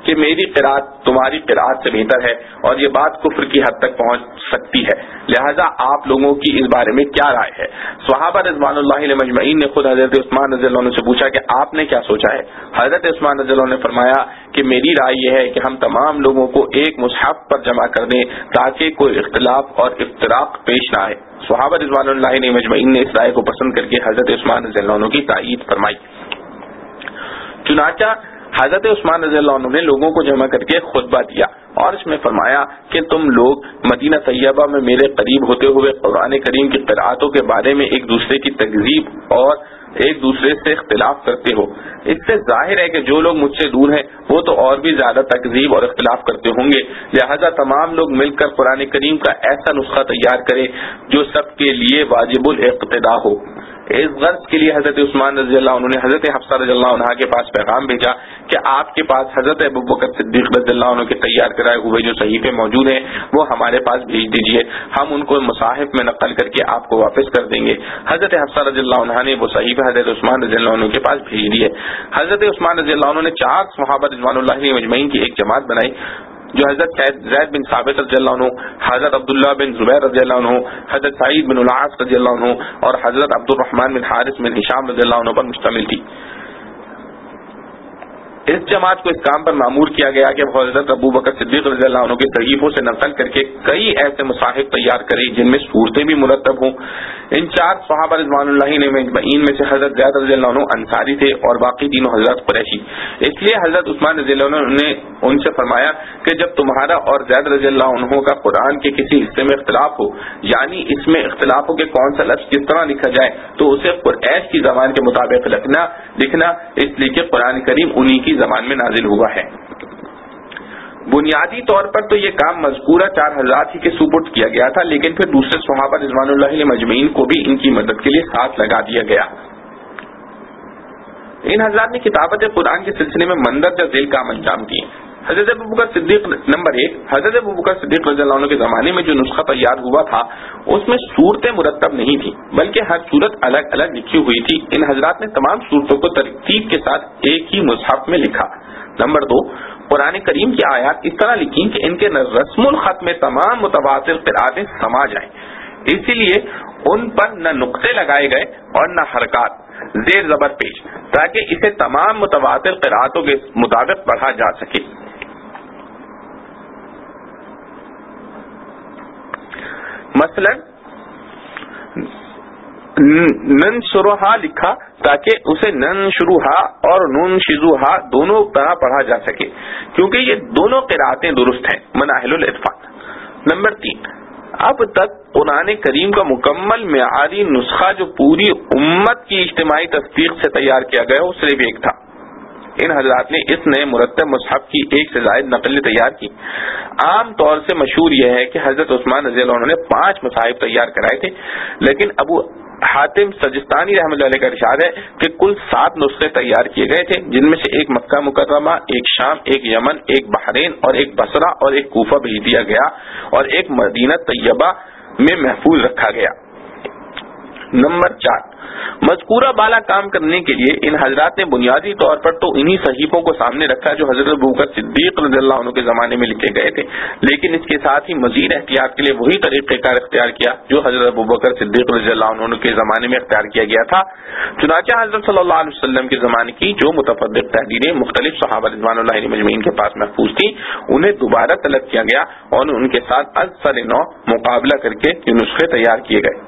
کہ میری قرات تمہاری قرات سے بہتر ہے اور یہ بات کفر کی حد تک پہنچ سکتی ہے، لہذا آپ لوگوں کی اس بارے میں کیا رائے ہے؟ صحابہ رضوان اللہ علیہ مجمعین نے خود حضرت عثمان رضی اللہ عنہ سے پوچھا کہ آپ نے کیا سوچا ہے؟ حضرت عثمان رضی اللہ عنہ نے فرمایا کہ میری رائے یہ ہے کہ ہم تمام لوگوں کو ایک مصحف پر جمع کر دیں تاکہ کوئی اختلاف اور افتراق پیش نہ آئے۔ صحابہ رضوان اللہ علیہ مجمعین نے اس رائے کو پسند کر کے حضرت عثمان رضی اللہ عنہ کی تائید فرمائی۔ چنانچہ حضرت عثمان رضی اللہ عنہ نے لوگوں کو جمع کر کے خطبہ دیا اور اس میں فرمایا کہ تم لوگ مدینہ طیبہ میں میرے قریب ہوتے ہوئے قرآن کریم کی قرأتوں کے بارے میں ایک دوسرے کی تکذیب اور ایک دوسرے سے اختلاف کرتے ہو، اس سے ظاہر ہے کہ جو لوگ مجھ سے دور ہیں وہ تو اور بھی زیادہ تکذیب اور اختلاف کرتے ہوں گے، لہذا تمام لوگ مل کر قرآن کریم کا ایسا نسخہ تیار کریں جو سب کے لیے واجب الاقتداء ہو۔ اس غرض کے لیے حضرت عثمان رضی اللہ عنہ نے حضرت حفصہ رضی اللہ عنہ کے پاس پیغام بھیجا کہ آپ کے پاس حضرت ابوبکر صدیق رضی اللہ عنہ کے تیار کرائے ہوئے جو صحیفے موجود ہیں وہ ہمارے پاس بھیج دیجئے، ہم ان کو مصاحف میں نقل کر کے آپ کو واپس کر دیں گے۔ حضرت حفصہ رضی اللہ عنہ نے وہ صحیفے حضرت عثمان رضی اللہ عنہ کے پاس بھیج دیے۔ حضرت عثمان رضی اللہ عنہ نے 4 صحابہ رضوان اللہ علیہ مجمعین کی ایک جماعت بنائی جو حضرت زید بن ثابت رضی اللہ عنہ، حضرت عبداللہ بن زبیر رضی اللہ عنہ، حضرت سعید بن العاص رضی اللہ عنہ اور حضرت عبد الرحمن بن حارث بن ہشام رضی اللہ عنہ پر مشتمل تھی۔ اس جماعت کو اس کام پر مامور کیا گیا کہ وہ حضرت ابوبکر صدیق رضی اللہ عنہ کے صحیفوں سے نقل کر کے کئی ایسے مصاحف تیار کرے جن میں صورتیں بھی مرتب ہوں۔ ان 4 صحابہ رضوان اللہ علیہ مجمعین میں سے حضرت زید رضی اللہ عنہ انصاری تھے اور باقی تینوں حضرت قریشی، اس لیے حضرت عثمان رضی اللہ عنہ نے ان سے فرمایا کہ جب تمہارا اور زید رضی اللہ عنہ کا قرآن کے کسی حصے میں اختلاف ہو، یعنی اس میں اختلاف ہو کہ کون سا لفظ کس طرح لکھا جائے، تو اسے قریش کی زبان کے مطابق لکھنا اس لیے کہ قرآن کریم انہی کی زبان میں نازل ہوا ہے۔ بنیادی طور پر تو یہ کام مذکورہ 4 حضرات ہی کے سپرد کیا گیا تھا، لیکن پھر دوسرے صحابہ رضوان اللہ علیہ مجمعین کو بھی ان کی مدد کے لیے ساتھ لگا دیا گیا۔ ان حضرات نے کتابت قرآن کے سلسلے میں مندرجہ ذیل کام انجام دیے۔ حضرت ابوبکر صدیق نمبر 1، حضرت ابوبکر صدیق رضی اللہ عنہ کے زمانے میں جو نسخہ تیار ہوا تھا اس میں صورتیں مرتب نہیں تھی بلکہ ہر صورت الگ الگ لکھی ہوئی تھی۔ ان حضرات نے تمام صورتوں کو ترتیب کے ساتھ ایک ہی مصحف میں لکھا۔ نمبر 2، قرآن کریم کی آیات اس طرح لکھی کہ ان کے رسم الخط میں تمام متواتر قرآتیں سما جائیں، اسی لیے ان پر نہ نقطے لگائے گئے اور نہ حرکات زیر زبر پیش، تاکہ اسے تمام متواتر قرآتوں کے مطابق پڑھا جا سکے۔ مثلا نن شروحا لکھا تاکہ اسے نن شروحا اور نن شزوحا دونوں طرح پڑھا جا سکے، کیونکہ یہ دونوں قرأتیں درست ہیں مناہل الاتفاق۔ نمبر 3، اب تک قرآن کریم کا مکمل معیاری نسخہ جو پوری امت کی اجتماعی تصدیق سے تیار کیا گیا وہ صرف ایک تھا۔ ان حضرات نے اس نئے مرتب مصحف کی 1 سے زائد نقلیں تیار کی۔ عام طور سے مشہور یہ ہے کہ حضرت عثمان رضی اللہ عنہ نے 5 مصاحف تیار کرائے تھے، لیکن ابو حاتم سجستانی رحمۃ اللہ علیہ کا ارشاد ہے کہ کل 7 نسخے تیار کیے گئے تھے، جن میں سے ایک مکہ مکرمہ، ایک شام، ایک یمن، ایک بحرین اور ایک بصرہ اور ایک کوفہ بھیج دیا گیا اور ایک مدینہ طیبہ میں محفوظ رکھا گیا۔ نمبر 4، مذکورہ بالا کام کرنے کے لیے ان حضرات نے بنیادی طور پر تو انہی صحیفوں کو سامنے رکھا جو حضرت ابوبکر صدیق رضی اللہ عنہ کے زمانے میں لکھے گئے تھے، لیکن اس کے ساتھ ہی مزید احتیاط کے لیے وہی طریقہ کار اختیار کیا جو حضرت ابوبکر صدیق رضی اللہ عنہ کے زمانے میں اختیار کیا گیا تھا۔ چنانچہ حضرت صلی اللہ علیہ وسلم کے زمانے کی جو متفرق تحریریں مختلف صحابہ رضوان اللہ علیہ مجمعین کے پاس محفوظ تھیں انہیں دوبارہ طلب کیا گیا اور ان کے ساتھ از سر نو مقابلہ کر کے یہ نسخے تیار کیے گئے۔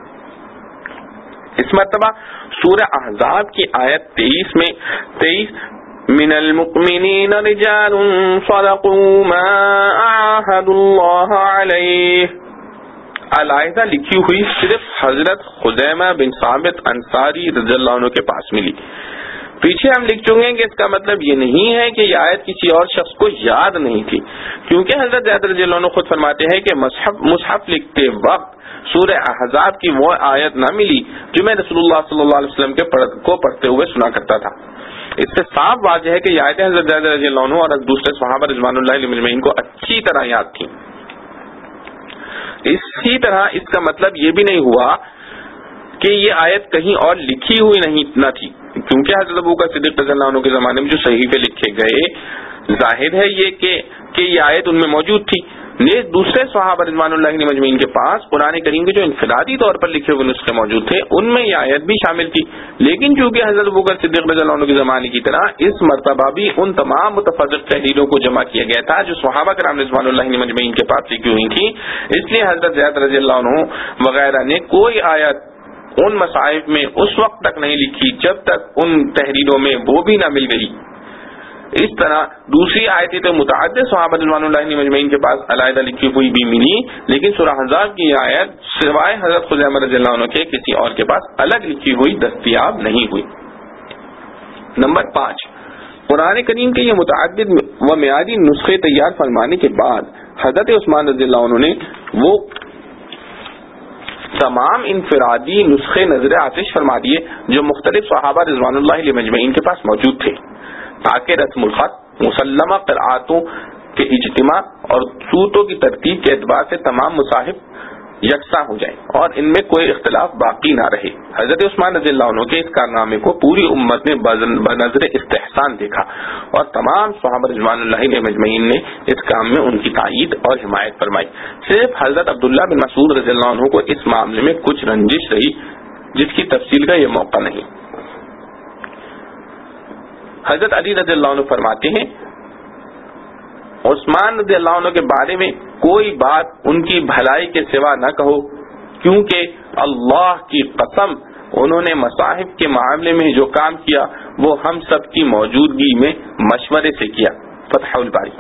اس مرتبہ سورہ احزاب کی آیت 23 من المؤمنین رجال صدقوا ما عاهدوا اللہ علیہ علیحدہ لکھی ہوئی صرف حضرت خزیمہ بن ثابت انصاری رضی اللہ عنہ کے پاس ملی۔ پیچھے ہم لکھ چکے ہیں کہ اس کا مطلب یہ نہیں ہے کہ یہ آیت کسی اور شخص کو یاد نہیں تھی، کیونکہ حضرت زید رضی اللہ عنہ خود فرماتے ہیں کہ مصحف لکھتے وقت سورہ احزاب کی وہ آیت نہ ملی جو میں رسول اللہ صلی اللہ علیہ وسلم کو پڑھتے ہوئے سنا کرتا تھا۔ اس سے صاف واضح ہے کہ یہ آیتیں حضرت زید رضی اللہ عنہ اور دوسرے صحابہ رضوان اللہ علیہ مجمعین کو اچھی طرح یاد تھیں۔ اسی طرح اس کا مطلب یہ بھی نہیں ہوا کہ یہ آیت کہیں اور لکھی ہوئی نہ تھی، کیونکہ حضرت ابوبکر صدیق رضی اللہ عنہ کے زمانے میں جو صحیفے لکھے گئے، ظاہر ہے یہ کہ یہ آیت ان میں موجود تھی۔ دوسرے صحابہ رضوان اللہ علیہم مجمعین کے پاس قرآن کریم کے جو انفرادی طور پر لکھے ہوئے نسخے موجود تھے، ان میں یہ آیت بھی شامل تھی، لیکن چونکہ حضرت ابوبکر صدیق رضی اللہ عنہ کے زمانے کی طرح اس مرتبہ بھی ان تمام متفرق تحریروں کو جمع کیا گیا تھا جو صحابہ کرام رضوان اللہ علیہم مجمعین کے پاس لکھی ہوئی تھی، اس لیے حضرت زید رضی اللہ عنہ وغیرہ نے کوئی آیت ان مصائف میں اس وقت تک نہیں لکھی جب تک ان تحریروں میں وہ بھی نہ مل گئی۔ اس طرح دوسری آیتیں تو متعدد صحابہ رضوان اللہ علیہم مجمعین کے پاس علیحدہ لکھی ہوئی بھی ملی، لیکن سورہ احزاب کی آیت سوائے حضرت خزیمہ رضی اللہ عنہ کے کسی اور کے پاس الگ لکھی ہوئی دستیاب نہیں ہوئی۔ نمبر 5، قرآن کریم کے یہ متعدد و معیاری نسخے تیار فرمانے کے بعد حضرت عثمان رضی اللہ عنہ نے وہ تمام انفرادی نسخے نظر آتش فرما دیے جو مختلف صحابہ رضوان اللہ علیہ مجمعین کے پاس موجود تھے، تاکہ رسم الخط، مسلمہ قرآتوں کے اجتماع اور صوتوں کی ترتیب کے اعتبار سے تمام مصاحف یکساں ہو جائیں اور ان میں کوئی اختلاف باقی نہ رہے۔ حضرت عثمان رضی اللہ عنہ کے اس کارنامے کو پوری امت نے بنظر استحسان دیکھا اور تمام صحابہ رضوان اللہ علیہ مجمعین نے اس کام میں ان کی تائید اور حمایت فرمائی۔ صرف حضرت عبداللہ بن مسعود رضی اللہ عنہ کو اس معاملے میں کچھ رنجش رہی، جس کی تفصیل کا یہ موقع نہیں۔ حضرت علی رضی اللہ عنہ فرماتے ہیں، عثمان رضی اللہ عنہ کے بارے میں کوئی بات ان کی بھلائی کے سوا نہ کہو، کیونکہ اللہ کی قسم انہوں نے مصاحف کے معاملے میں جو کام کیا وہ ہم سب کی موجودگی میں مشورے سے کیا۔ فتح الباری۔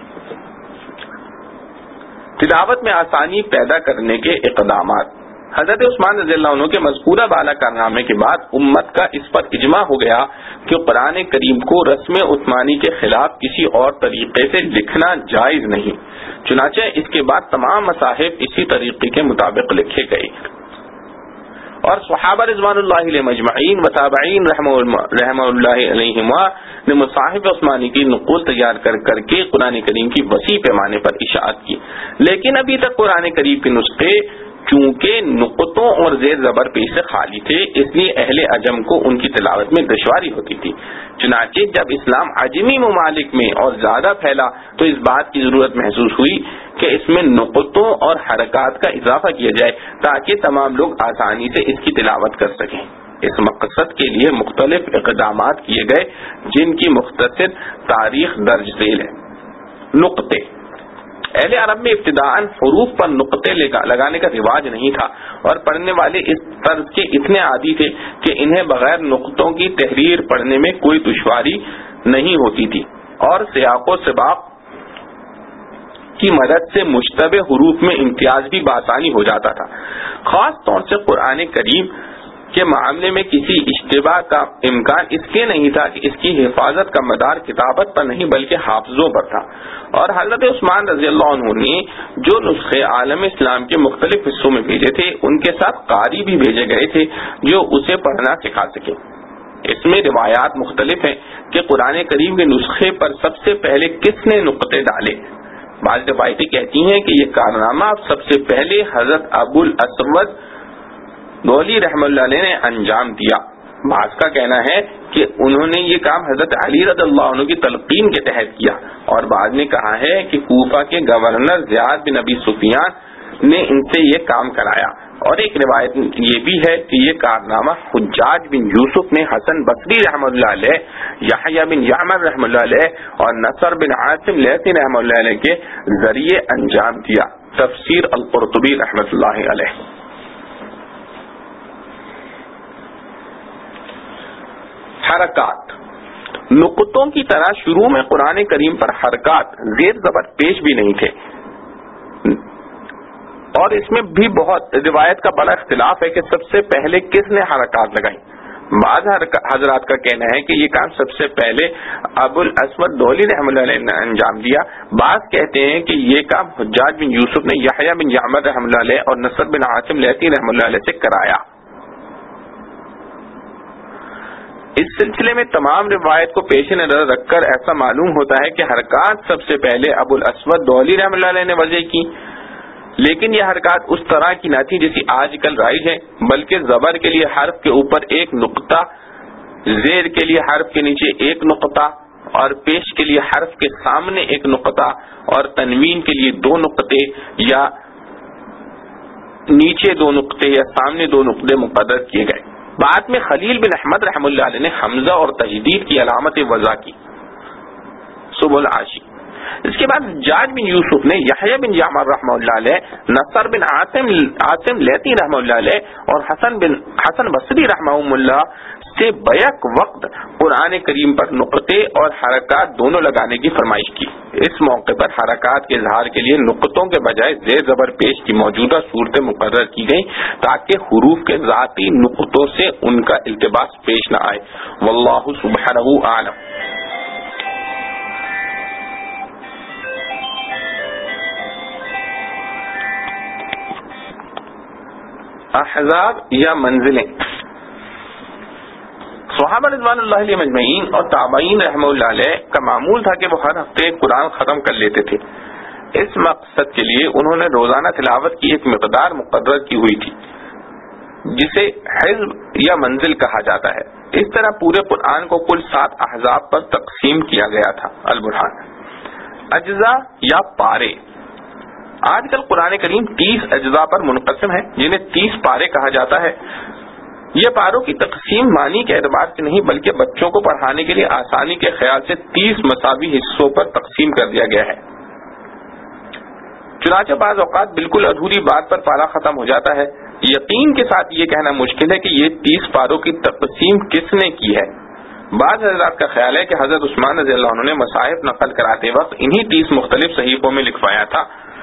تلاوت میں آسانی پیدا کرنے کے اقدامات۔ حضرت عثمان رضی اللہ عنہ کے مذکورہ بالا کارنامے کے بعد امت کا اس پر اجماع ہو گیا کہ قرآن کریم کو رسم عثمانی کے خلاف کسی اور طریقے سے لکھنا جائز نہیں، چنانچہ اس کے بعد تمام مصاحف اسی طریقے کے مطابق لکھے گئے اور صحابہ رضوان اللہ علیہ مجمعین و تابعین رحمہ اللہ علیہم نے مصاحف عثمانی کی نقول تیار کر کے قرآن کریم کی وسیع پیمانے پر اشاعت کی، لیکن ابھی تک قرآن کریم کے نسخے چونکہ نقطوں اور زیر زبر پیش سے خالی تھے، اس لیے اہل عجم کو ان کی تلاوت میں دشواری ہوتی تھی۔ چنانچہ جب اسلام عجمی ممالک میں اور زیادہ پھیلا تو اس بات کی ضرورت محسوس ہوئی کہ اس میں نقطوں اور حرکات کا اضافہ کیا جائے تاکہ تمام لوگ آسانی سے اس کی تلاوت کر سکیں۔ اس مقصد کے لیے مختلف اقدامات کیے گئے جن کی مختصر تاریخ درج ذیل ہے۔ نقطے۔ اہل عرب میں ابتداءً حروف پر نقطے لگانے کا رواج نہیں تھا اور پڑھنے والے اس طرز کے اتنے عادی تھے کہ انہیں بغیر نقطوں کی تحریر پڑھنے میں کوئی دشواری نہیں ہوتی تھی اور سیاق و سباق کی مدد سے مشتبہ حروف میں امتیاز بھی بآسانی ہو جاتا تھا۔ خاص طور سے قرآن کریم کے معاملے میں کسی اشتباہ کا امکان اس لیے نہیں تھا کہ اس کی حفاظت کا مدار کتابت پر نہیں بلکہ حافظوں پر تھا، اور حضرت عثمان رضی اللہ عنہ نے جو نسخے عالم اسلام کے مختلف حصوں میں بھیجے تھے ان کے ساتھ قاری بھی بھیجے گئے تھے جو اسے پڑھنا سکھا سکے۔ اس میں روایات مختلف ہیں کہ قرآن کریم کے نسخے پر سب سے پہلے کس نے نقطے ڈالے۔ بعض روایتیں کہتی ہیں کہ یہ کارنامہ سب سے پہلے حضرت ابو الاسود گولی رحمہ اللہ علیہ نے انجام دیا۔ بعض کا کہنا ہے کہ انہوں نے یہ کام حضرت علی رضی اللہ عنہ کی تلقین کے تحت کیا، اور بعض نے کہا ہے کہ کوفہ کے گورنر زیاد بن ابی سفیان نے ان سے یہ کام کرایا، اور ایک روایت یہ بھی ہے کہ یہ کارنامہ حجاج بن یوسف نے حسن بصری رحمہ اللہ علیہ، یحییٰ بن یعمر رحمہ اللہ علیہ اور نصر بن عاصم لیثی رحمہ اللہ علیہ کے ذریعے انجام دیا۔ تفسیر القرطبی رحمۃ اللہ علیہ۔ حرکات۔ نقطوں کی طرح شروع میں قرآن کریم پر حرکات زیر زبر پیش بھی نہیں تھے، اور اس میں بھی بہت روایت کا بڑا اختلاف ہے کہ سب سے پہلے کس نے حرکات لگائی۔ بعض حضرات کا کہنا ہے کہ یہ کام سب سے پہلے ابو الاسود دولی رحمۃ اللہ علیہ نے انجام دیا۔ بعض کہتے ہیں کہ یہ کام حجاج بن یوسف نے یحییٰ بن یعمر رحمۃ اللہ علیہ اور نصر بن عاصم لیثی رحمۃ اللہ علیہ سے کرایا۔ اس سلسلے میں تمام روایت کو پیش نظر رکھ کر ایسا معلوم ہوتا ہے کہ حرکات سب سے پہلے ابو الاسود دولی رحمۃ اللہ علیہ نے وضع کی، لیکن یہ حرکات اس طرح کی نہ تھی جیسی آج کل رائج ہے، بلکہ زبر کے لیے حرف کے اوپر ایک نقطہ، زیر کے لیے حرف کے نیچے ایک نقطہ، اور پیش کے لیے حرف کے سامنے ایک نقطہ، اور تنوین کے لیے 2 نقطے، یا نیچے 2 نقطے یا سامنے 2 نقطے مقرر کیے گئے۔ بعد میں خلیل بن احمد رحم اللہ علیہ نے حمزہ اور تجدید کی علامت وضع کی، سب العاشی۔ اس کے بعد حجاج بن یوسف نے یحییٰ بن جعفر رحمہ اللہ علیہ، نصر بن عاصم لیثی رحمہ اللہ علیہ اور حسن بصری رحمہ اللہ سے بیک وقت قرآن کریم پر نقطے اور حرکات دونوں لگانے کی فرمائش کی۔ اس موقع پر حرکات کے اظہار کے لیے نقطوں کے بجائے زیر زبر پیش کی موجودہ صورتیں مقرر کی گئیں تاکہ حروف کے ذاتی نقطوں سے ان کا التباس پیش نہ آئے۔ واللہ سبحانہ اعلم۔ احزاب یا منزلیں۔ صحابہ رضوان اللہ علیہ مجمعین اور تابعین رحمہ اللہ علیہ کا معمول تھا کہ وہ ہر ہفتے قرآن ختم کر لیتے تھے۔ اس مقصد کے لیے انہوں نے روزانہ تلاوت کی ایک مقدار مقرر کی ہوئی تھی جسے حزب یا منزل کہا جاتا ہے۔ اس طرح پورے قرآن کو کل 7 احزاب پر تقسیم کیا گیا تھا۔ البرہان۔ اجزاء یا پارے۔ آج کل قرآن کریم 30 اجزاء پر منقسم ہے جنہیں 30 پارے کہا جاتا ہے۔ یہ پاروں کی تقسیم معنی کے اعتبار سے نہیں بلکہ بچوں کو پڑھانے کے لیے آسانی کے خیال سے 30 مساوی حصوں پر تقسیم کر دیا گیا ہے۔ چنانچہ بعض اوقات بالکل ادھوری بات پر پارا ختم ہو جاتا ہے۔ یقین کے ساتھ یہ کہنا مشکل ہے کہ یہ 30 پاروں کی تقسیم کس نے کی ہے۔ بعض حضرات کا خیال ہے کہ حضرت عثمان رضی اللہ عنہ نے مصاحف نقل کراتے وقت انہی 30 مختلف صحیفوں میں لکھوایا تھا،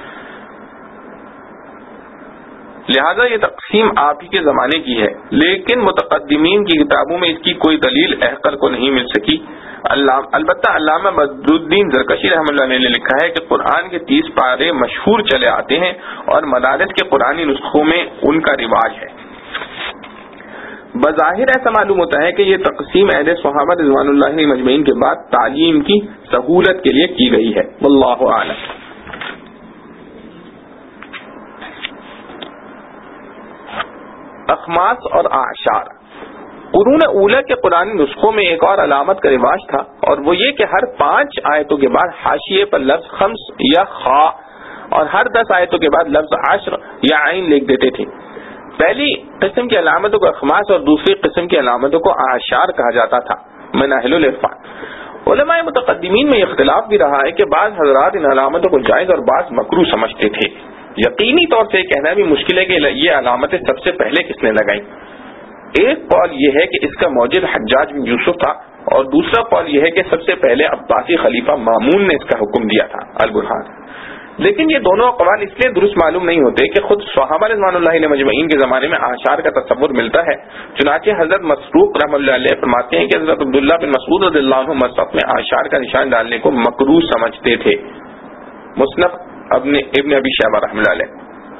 لہذا یہ تقسیم آپ ہی کے زمانے کی ہے، لیکن متقدمین کی کتابوں میں اس کی کوئی دلیل احقر کو نہیں مل سکی۔ البتہ علامہ بدر الدین زرکشی رحمۃ اللہ علیہ نے لکھا ہے کہ قرآن کے 30 پارے مشہور چلے آتے ہیں اور مدارس کے قرآنی نسخوں میں ان کا رواج ہے۔ بظاہر ایسا معلوم ہوتا ہے کہ یہ تقسیم اہل صحابہ رضوان اللہ علیہ مجمعین کے بعد تعلیم کی سہولت کے لیے کی گئی ہے۔ واللہ اعلم۔ اخماس اور اعشار۔ قرون اولیٰ کے قرآن نسخوں میں ایک اور علامت کا رواج تھا، اور وہ یہ کہ ہر 5 آیتوں کے بعد حاشیے پر لفظ خمس یا خا اور ہر 10 آیتوں کے بعد لفظ عشر یا عین لکھ دیتے تھے۔ پہلی قسم کی علامتوں کو اخماس اور دوسری قسم کی علامتوں کو اعشار کہا جاتا تھا۔ مناہل العرفان۔ علماء متقدمین میں اختلاف بھی رہا ہے کہ بعض حضرات ان علامتوں کو جائز اور بعض مکروہ سمجھتے تھے۔ یقینی طور سے کہنا بھی مشکل ہے کہ یہ علامتیں سب سے پہلے کس نے لگائیں۔ ایک قول یہ ہے کہ اس کا موجد حجاج بن یوسف تھا، اور دوسرا قول یہ ہے کہ سب سے پہلے عباسی خلیفہ مامون نے اس کا حکم دیا تھا۔ البرہان۔ لیکن یہ دونوں اقوال اس لیے درست معلوم نہیں ہوتے کہ خود صحابہ رضوان اللہ علیہ مجمعین کے زمانے میں اعشار کا تصور ملتا ہے۔ چنانچہ حضرت مسروق رحمۃ اللہ علیہ فرماتے ہیں کہ حضرت عبداللہ بن مسعود رضی اللہ عنہ مصحف میں اعشار کا نشان ڈالنے کو مکروہ سمجھتے تھے۔ مصنف ابن ابی شیبہ رحمۃ اللہ علیہ۔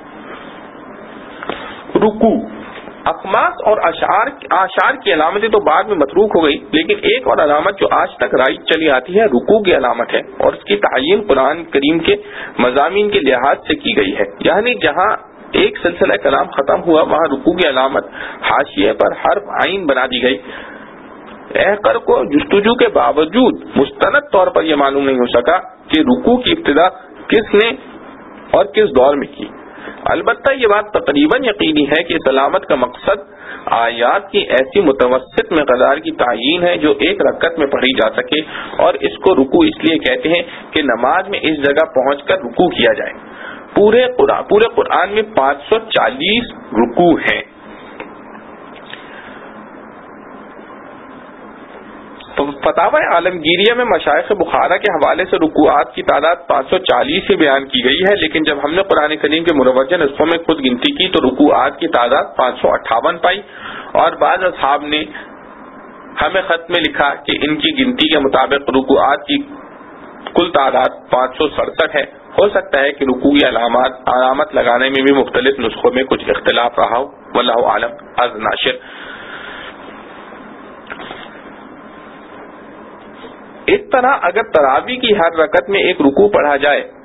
رکوع۔ اخماس اور اعشار کی علامتیں تو بعد میں متروک ہو گئی، لیکن ایک اور علامت جو آج تک رائج چلی آتی ہے رکوع کی علامت ہے، اور اس کی تعین قرآن کریم کے مضامین کے لحاظ سے کی گئی ہے۔ یعنی جہاں ایک سلسلہ کلام ختم ہوا وہاں رکوع کی علامت حاشیے پر حرف عین بنا دی گئی۔ احقر کو جستجو کے باوجود مستند طور پر یہ معلوم نہیں ہو سکا کہ رکوع کی ابتدا کس نے اور کس دور میں کی۔ البتہ یہ بات تقریباً یقینی ہے کہ اس علامت کا مقصد آیات کی ایسی متوسط مقدار کی تعیین ہے جو ایک رکعت میں پڑھی جا سکے، اور اس کو رکوع اس لیے کہتے ہیں کہ نماز میں اس جگہ پہنچ کر رکوع کیا جائے۔ پورے قرآن میں 540 رکوع ہیں۔ فتاوی عالمگیریہ میں مشائخ بخارا کے حوالے سے رکوعات کی تعداد 540 ہی بیان کی گئی ہے، لیکن جب ہم نے قرآن کریم کے مروجہ نسخوں میں خود گنتی کی تو رکوعات کی تعداد 558 پائی، اور بعض اصحاب نے ہمیں خط میں لکھا کہ ان کی گنتی کے مطابق رکوعات کی کل تعداد 567 ہے۔ ہو سکتا ہے کہ رکوع کی علامت لگانے میں بھی مختلف نسخوں میں کچھ اختلاف رہا ہو، واللہ عالم۔ از ناشر۔ اس طرح اگر تراویح کی ہر رکعت میں ایک رکوع پڑھا جائے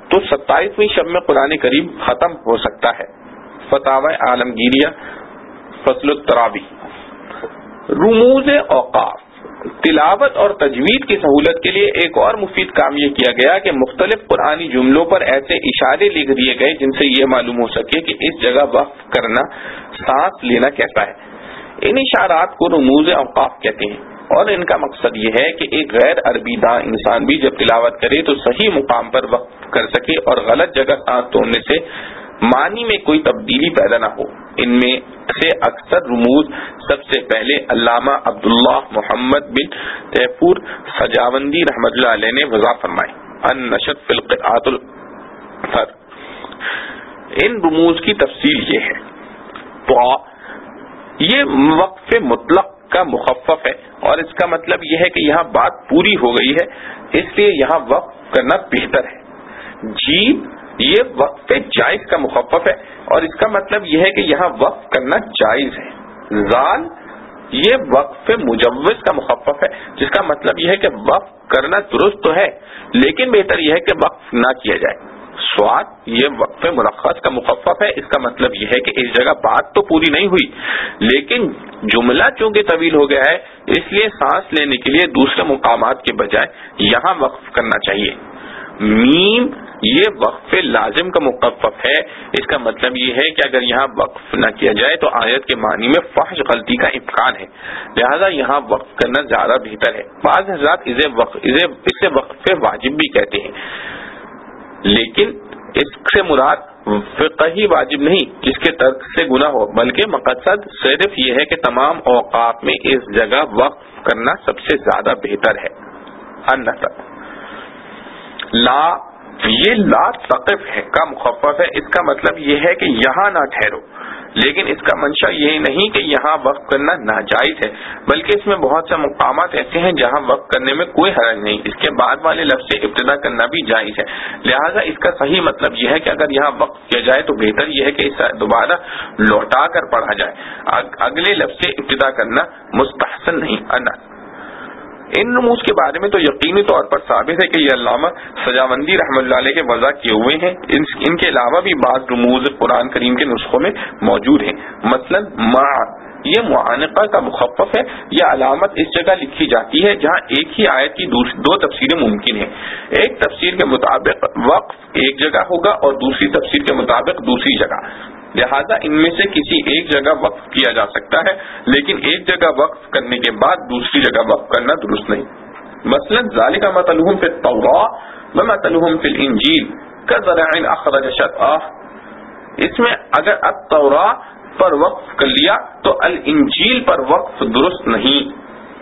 تو 27ویں شب میں قرآن کریم ختم ہو سکتا ہے. فتاوی عالمگیریہ فصل التراوی. رموز اوقاف. تلاوت اور تجوید کی سہولت کے لیے ایک اور مفید کام یہ کیا گیا کہ مختلف قرآنی جملوں پر ایسے اشارے لکھ دیے گئے جن سے یہ معلوم ہو سکے کہ اس جگہ وقف کرنا، سانس لینا کیسا ہے. ان اشارات کو رموز اوقاف کہتے ہیں، اور ان کا مقصد یہ ہے کہ ایک غیر عربی داں انسان بھی جب تلاوت کرے تو صحیح مقام پر وقف کر سکے اور غلط جگہ سانس توڑنے سے معنی میں کوئی تبدیلی پیدا نہ ہو. ان میں سے اکثر رموز سب سے پہلے علامہ عبداللہ محمد بن تیفور سجاوندی رحمۃ اللہ علیہ نے وضع فرمائے. النشر فی القراءۃ الفر. ان رموز کی تفصیل یہ ہے. تو یہ وقف مطلق کا مخفف ہے، اور اس کا مطلب یہ ہے کہ یہاں بات پوری ہو گئی ہے، اس لیے یہاں وقف کرنا بہتر ہے. جیم یہ وقف جائز کا مخفف ہے، اور اس کا مطلب یہ ہے کہ یہاں وقف کرنا جائز ہے. زال یہ وقف مجوز کا مخفف ہے، جس کا مطلب یہ ہے کہ وقف کرنا درست تو ہے لیکن بہتر یہ ہے کہ وقف نہ کیا جائے. سواد یہ وقف مرخص کا مخفف ہے، اس کا مطلب یہ ہے کہ اس جگہ بات تو پوری نہیں ہوئی لیکن جملہ چونکہ طویل ہو گیا ہے، اس لیے سانس لینے کے لیے دوسرے مقامات کے بجائے یہاں وقف کرنا چاہیے. میم یہ وقف لازم کا مخفف ہے، اس کا مطلب یہ ہے کہ اگر یہاں وقف نہ کیا جائے تو آیت کے معنی میں فحش غلطی کا امکان ہے، لہذا یہاں وقف کرنا زیادہ بہتر ہے. بعض حضرات اسے وقف واجب بھی کہتے ہیں، لیکن اس سے مراد فقہی واجب نہیں جس کے ترک سے گناہ ہو، بلکہ مقصد صرف یہ ہے کہ تمام اوقات میں اس جگہ وقف کرنا سب سے زیادہ بہتر ہے. لا یہ لا تقف ہے کا مخفف ہے، اس کا مطلب یہ ہے کہ یہاں نہ ٹھہرو، لیکن اس کا منشا یہ نہیں کہ یہاں وقف کرنا ناجائز ہے، بلکہ اس میں بہت سے مقامات ایسے ہیں جہاں وقف کرنے میں کوئی حرج نہیں، اس کے بعد والے لفظ سے ابتدا کرنا بھی جائز ہے. لہذا اس کا صحیح مطلب یہ ہے کہ اگر یہاں وقف کیا جائے تو بہتر یہ ہے کہ اسے دوبارہ لوٹا کر پڑھا جائے، اگلے لفظ سے ابتدا کرنا مستحسن نہیں. ان رموز کے بارے میں تو یقینی طور پر ثابت ہے کہ یہ علامہ سجاوندی رحمۃ اللہ علیہ کے وضع کیے ہوئے ہیں. ان کے علاوہ بھی بعض رموز قرآن کریم کے نسخوں میں موجود ہیں. مثلا ما یہ معانقہ کا مخفف ہے. یہ علامت اس جگہ لکھی جاتی ہے جہاں ایک ہی آیت کی دو تفسیریں ممکن ہیں. ایک تفسیر کے مطابق وقف ایک جگہ ہوگا اور دوسری تفسیر کے مطابق دوسری جگہ، لہذا ان میں سے کسی ایک جگہ وقف کیا جا سکتا ہے، لیکن ایک جگہ وقف کرنے کے بعد دوسری جگہ وقف کرنا درست نہیں. مثلا ذالک مثلہم فی التوراۃ ومثلہم فی الانجیل کزرع اخرج شطأہ. اس میں اگر التوراۃ پر وقف کر لیا تو الانجیل پر وقف درست نہیں،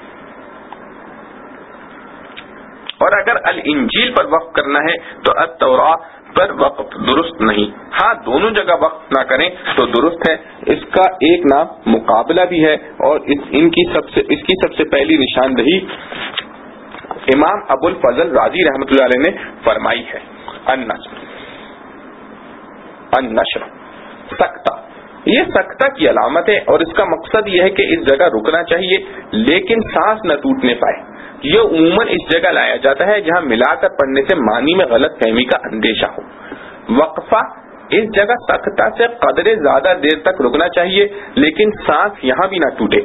اور اگر الانجیل پر وقف کرنا ہے تو التوراۃ پر وقف درست نہیں. ہاں دونوں جگہ وقف نہ کریں تو درست ہے. اس کا ایک نام مقابلہ بھی ہے، اور اس کی سب سے پہلی نشاندہی امام ابو الفضل رازی رحمۃ اللہ علیہ نے فرمائی ہے. النشر سکتہ یہ سکتہ کی علامت ہے، اور اس کا مقصد یہ ہے کہ اس جگہ رکنا چاہیے لیکن سانس نہ ٹوٹنے پائے. یہ عموماً اس جگہ لایا جاتا ہے جہاں ملا کر پڑھنے سے معنی میں غلط فہمی کا اندیشہ ہو. وقفہ اس جگہ سکتہ سے قدرے زیادہ دیر تک رکنا چاہیے لیکن سانس یہاں بھی نہ ٹوٹے.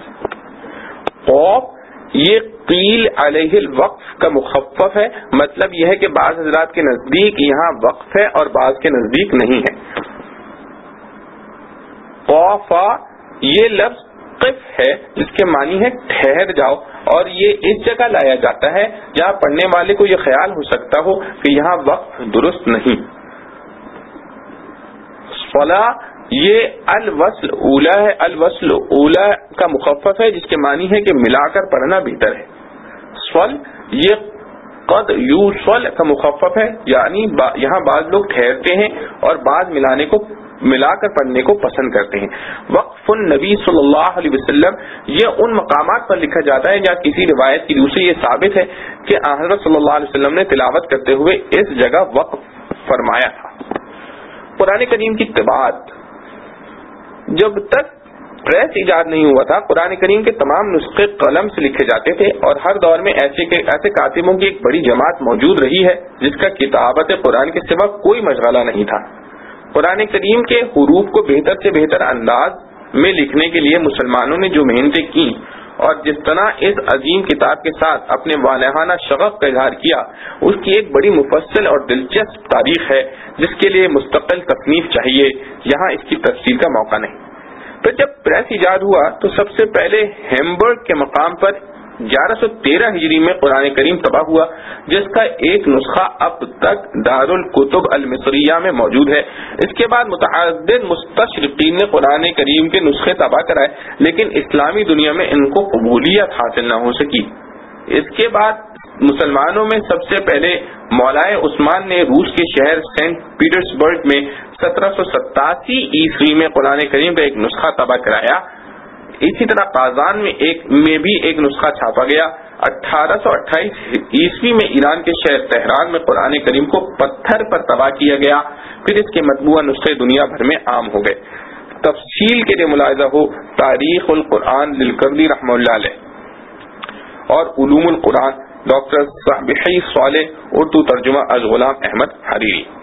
خوف یہ قیل علیہ الوقف کا مخفف ہے، مطلب یہ ہے کہ بعض حضرات کے نزدیک یہاں وقف ہے اور بعض کے نزدیک نہیں ہے. خوفا یہ لفظ قف ہے جس کے معنی ہے ٹھہر جاؤ، اور یہ اس جگہ لایا جاتا ہے جہاں پڑھنے والے کو یہ خیال ہو سکتا ہو کہ یہاں وقف درست نہیں. فلا یہ الوصل اولا ہے. الوصل اولا کا مخفف ہے جس کے معنی ہے کہ ملا کر پڑھنا بہتر ہے. صل یہ قد یوصل کا مخفف ہے، یعنی یہاں بعض لوگ ٹھہرتے ہیں اور بعض ملا کر پڑھنے کو پسند کرتے ہیں. وقف النبی صلی اللہ علیہ وسلم یہ ان مقامات پر لکھا جاتا ہے جہاں کسی روایت کی دوسری یہ ثابت ہے کہ حضرت صلی اللہ علیہ وسلم نے تلاوت کرتے ہوئے اس جگہ وقف فرمایا تھا. قرآن کریم کی تلاوت جب تک پریس ایجاد نہیں ہوا تھا، قرآن کریم کے تمام نسخے قلم سے لکھے جاتے تھے، اور ہر دور میں ایسے کاتبوں کی ایک بڑی جماعت موجود رہی ہے جس کا کتابت قرآن کے سوا کوئی مشغلہ نہیں تھا۔ قرآن کریم کے حروف کو بہتر سے بہتر انداز میں لکھنے کے لیے مسلمانوں نے جو محنتیں کی اور جس طرح اس عظیم کتاب کے ساتھ اپنے والہانہ شغف کا اظہار کیا، اس کی ایک بڑی مفصل اور دلچسپ تاریخ ہے جس کے لیے مستقل تصنیف چاہیے، یہاں اس کی تفصیل کا موقع نہیں۔ پھر جب پریس ایجاد ہوا تو سب سے پہلے ہیمبرگ کے مقام پر 1113 ہجری میں قرآن کریم طبع ہوا، جس کا ایک نسخہ اب تک دارالکتب المصریہ میں موجود ہے۔ اس کے بعد متعدد مستشرقین نے قرآن کریم کے نسخے طبع کرائے، لیکن اسلامی دنیا میں ان کو قبولیت حاصل نہ ہو سکی۔ اس کے بعد مسلمانوں میں سب سے پہلے مولائے عثمان نے روس کے شہر سینٹ پیٹرسبرگ میں 1787 عیسوی میں قرآن کریم کا ایک نسخہ طبع کرایا۔ اسی طرح قازان میں بھی ایک نسخہ چھاپا گیا۔ 1828 عیسوی میں ایران کے شہر تہران میں قرآن کریم کو پتھر پر طبع کیا گیا، پھر اس کے مطبوعہ نسخے دنیا بھر میں عام ہو گئے۔ تفصیل کے لیے ملاحظہ ہو تاریخ القرآن للکردی رحمہ اللہ علیہ اور علوم القرآن ڈاکٹر صابحی صالح، اردو ترجمہ از غلام احمد حریری۔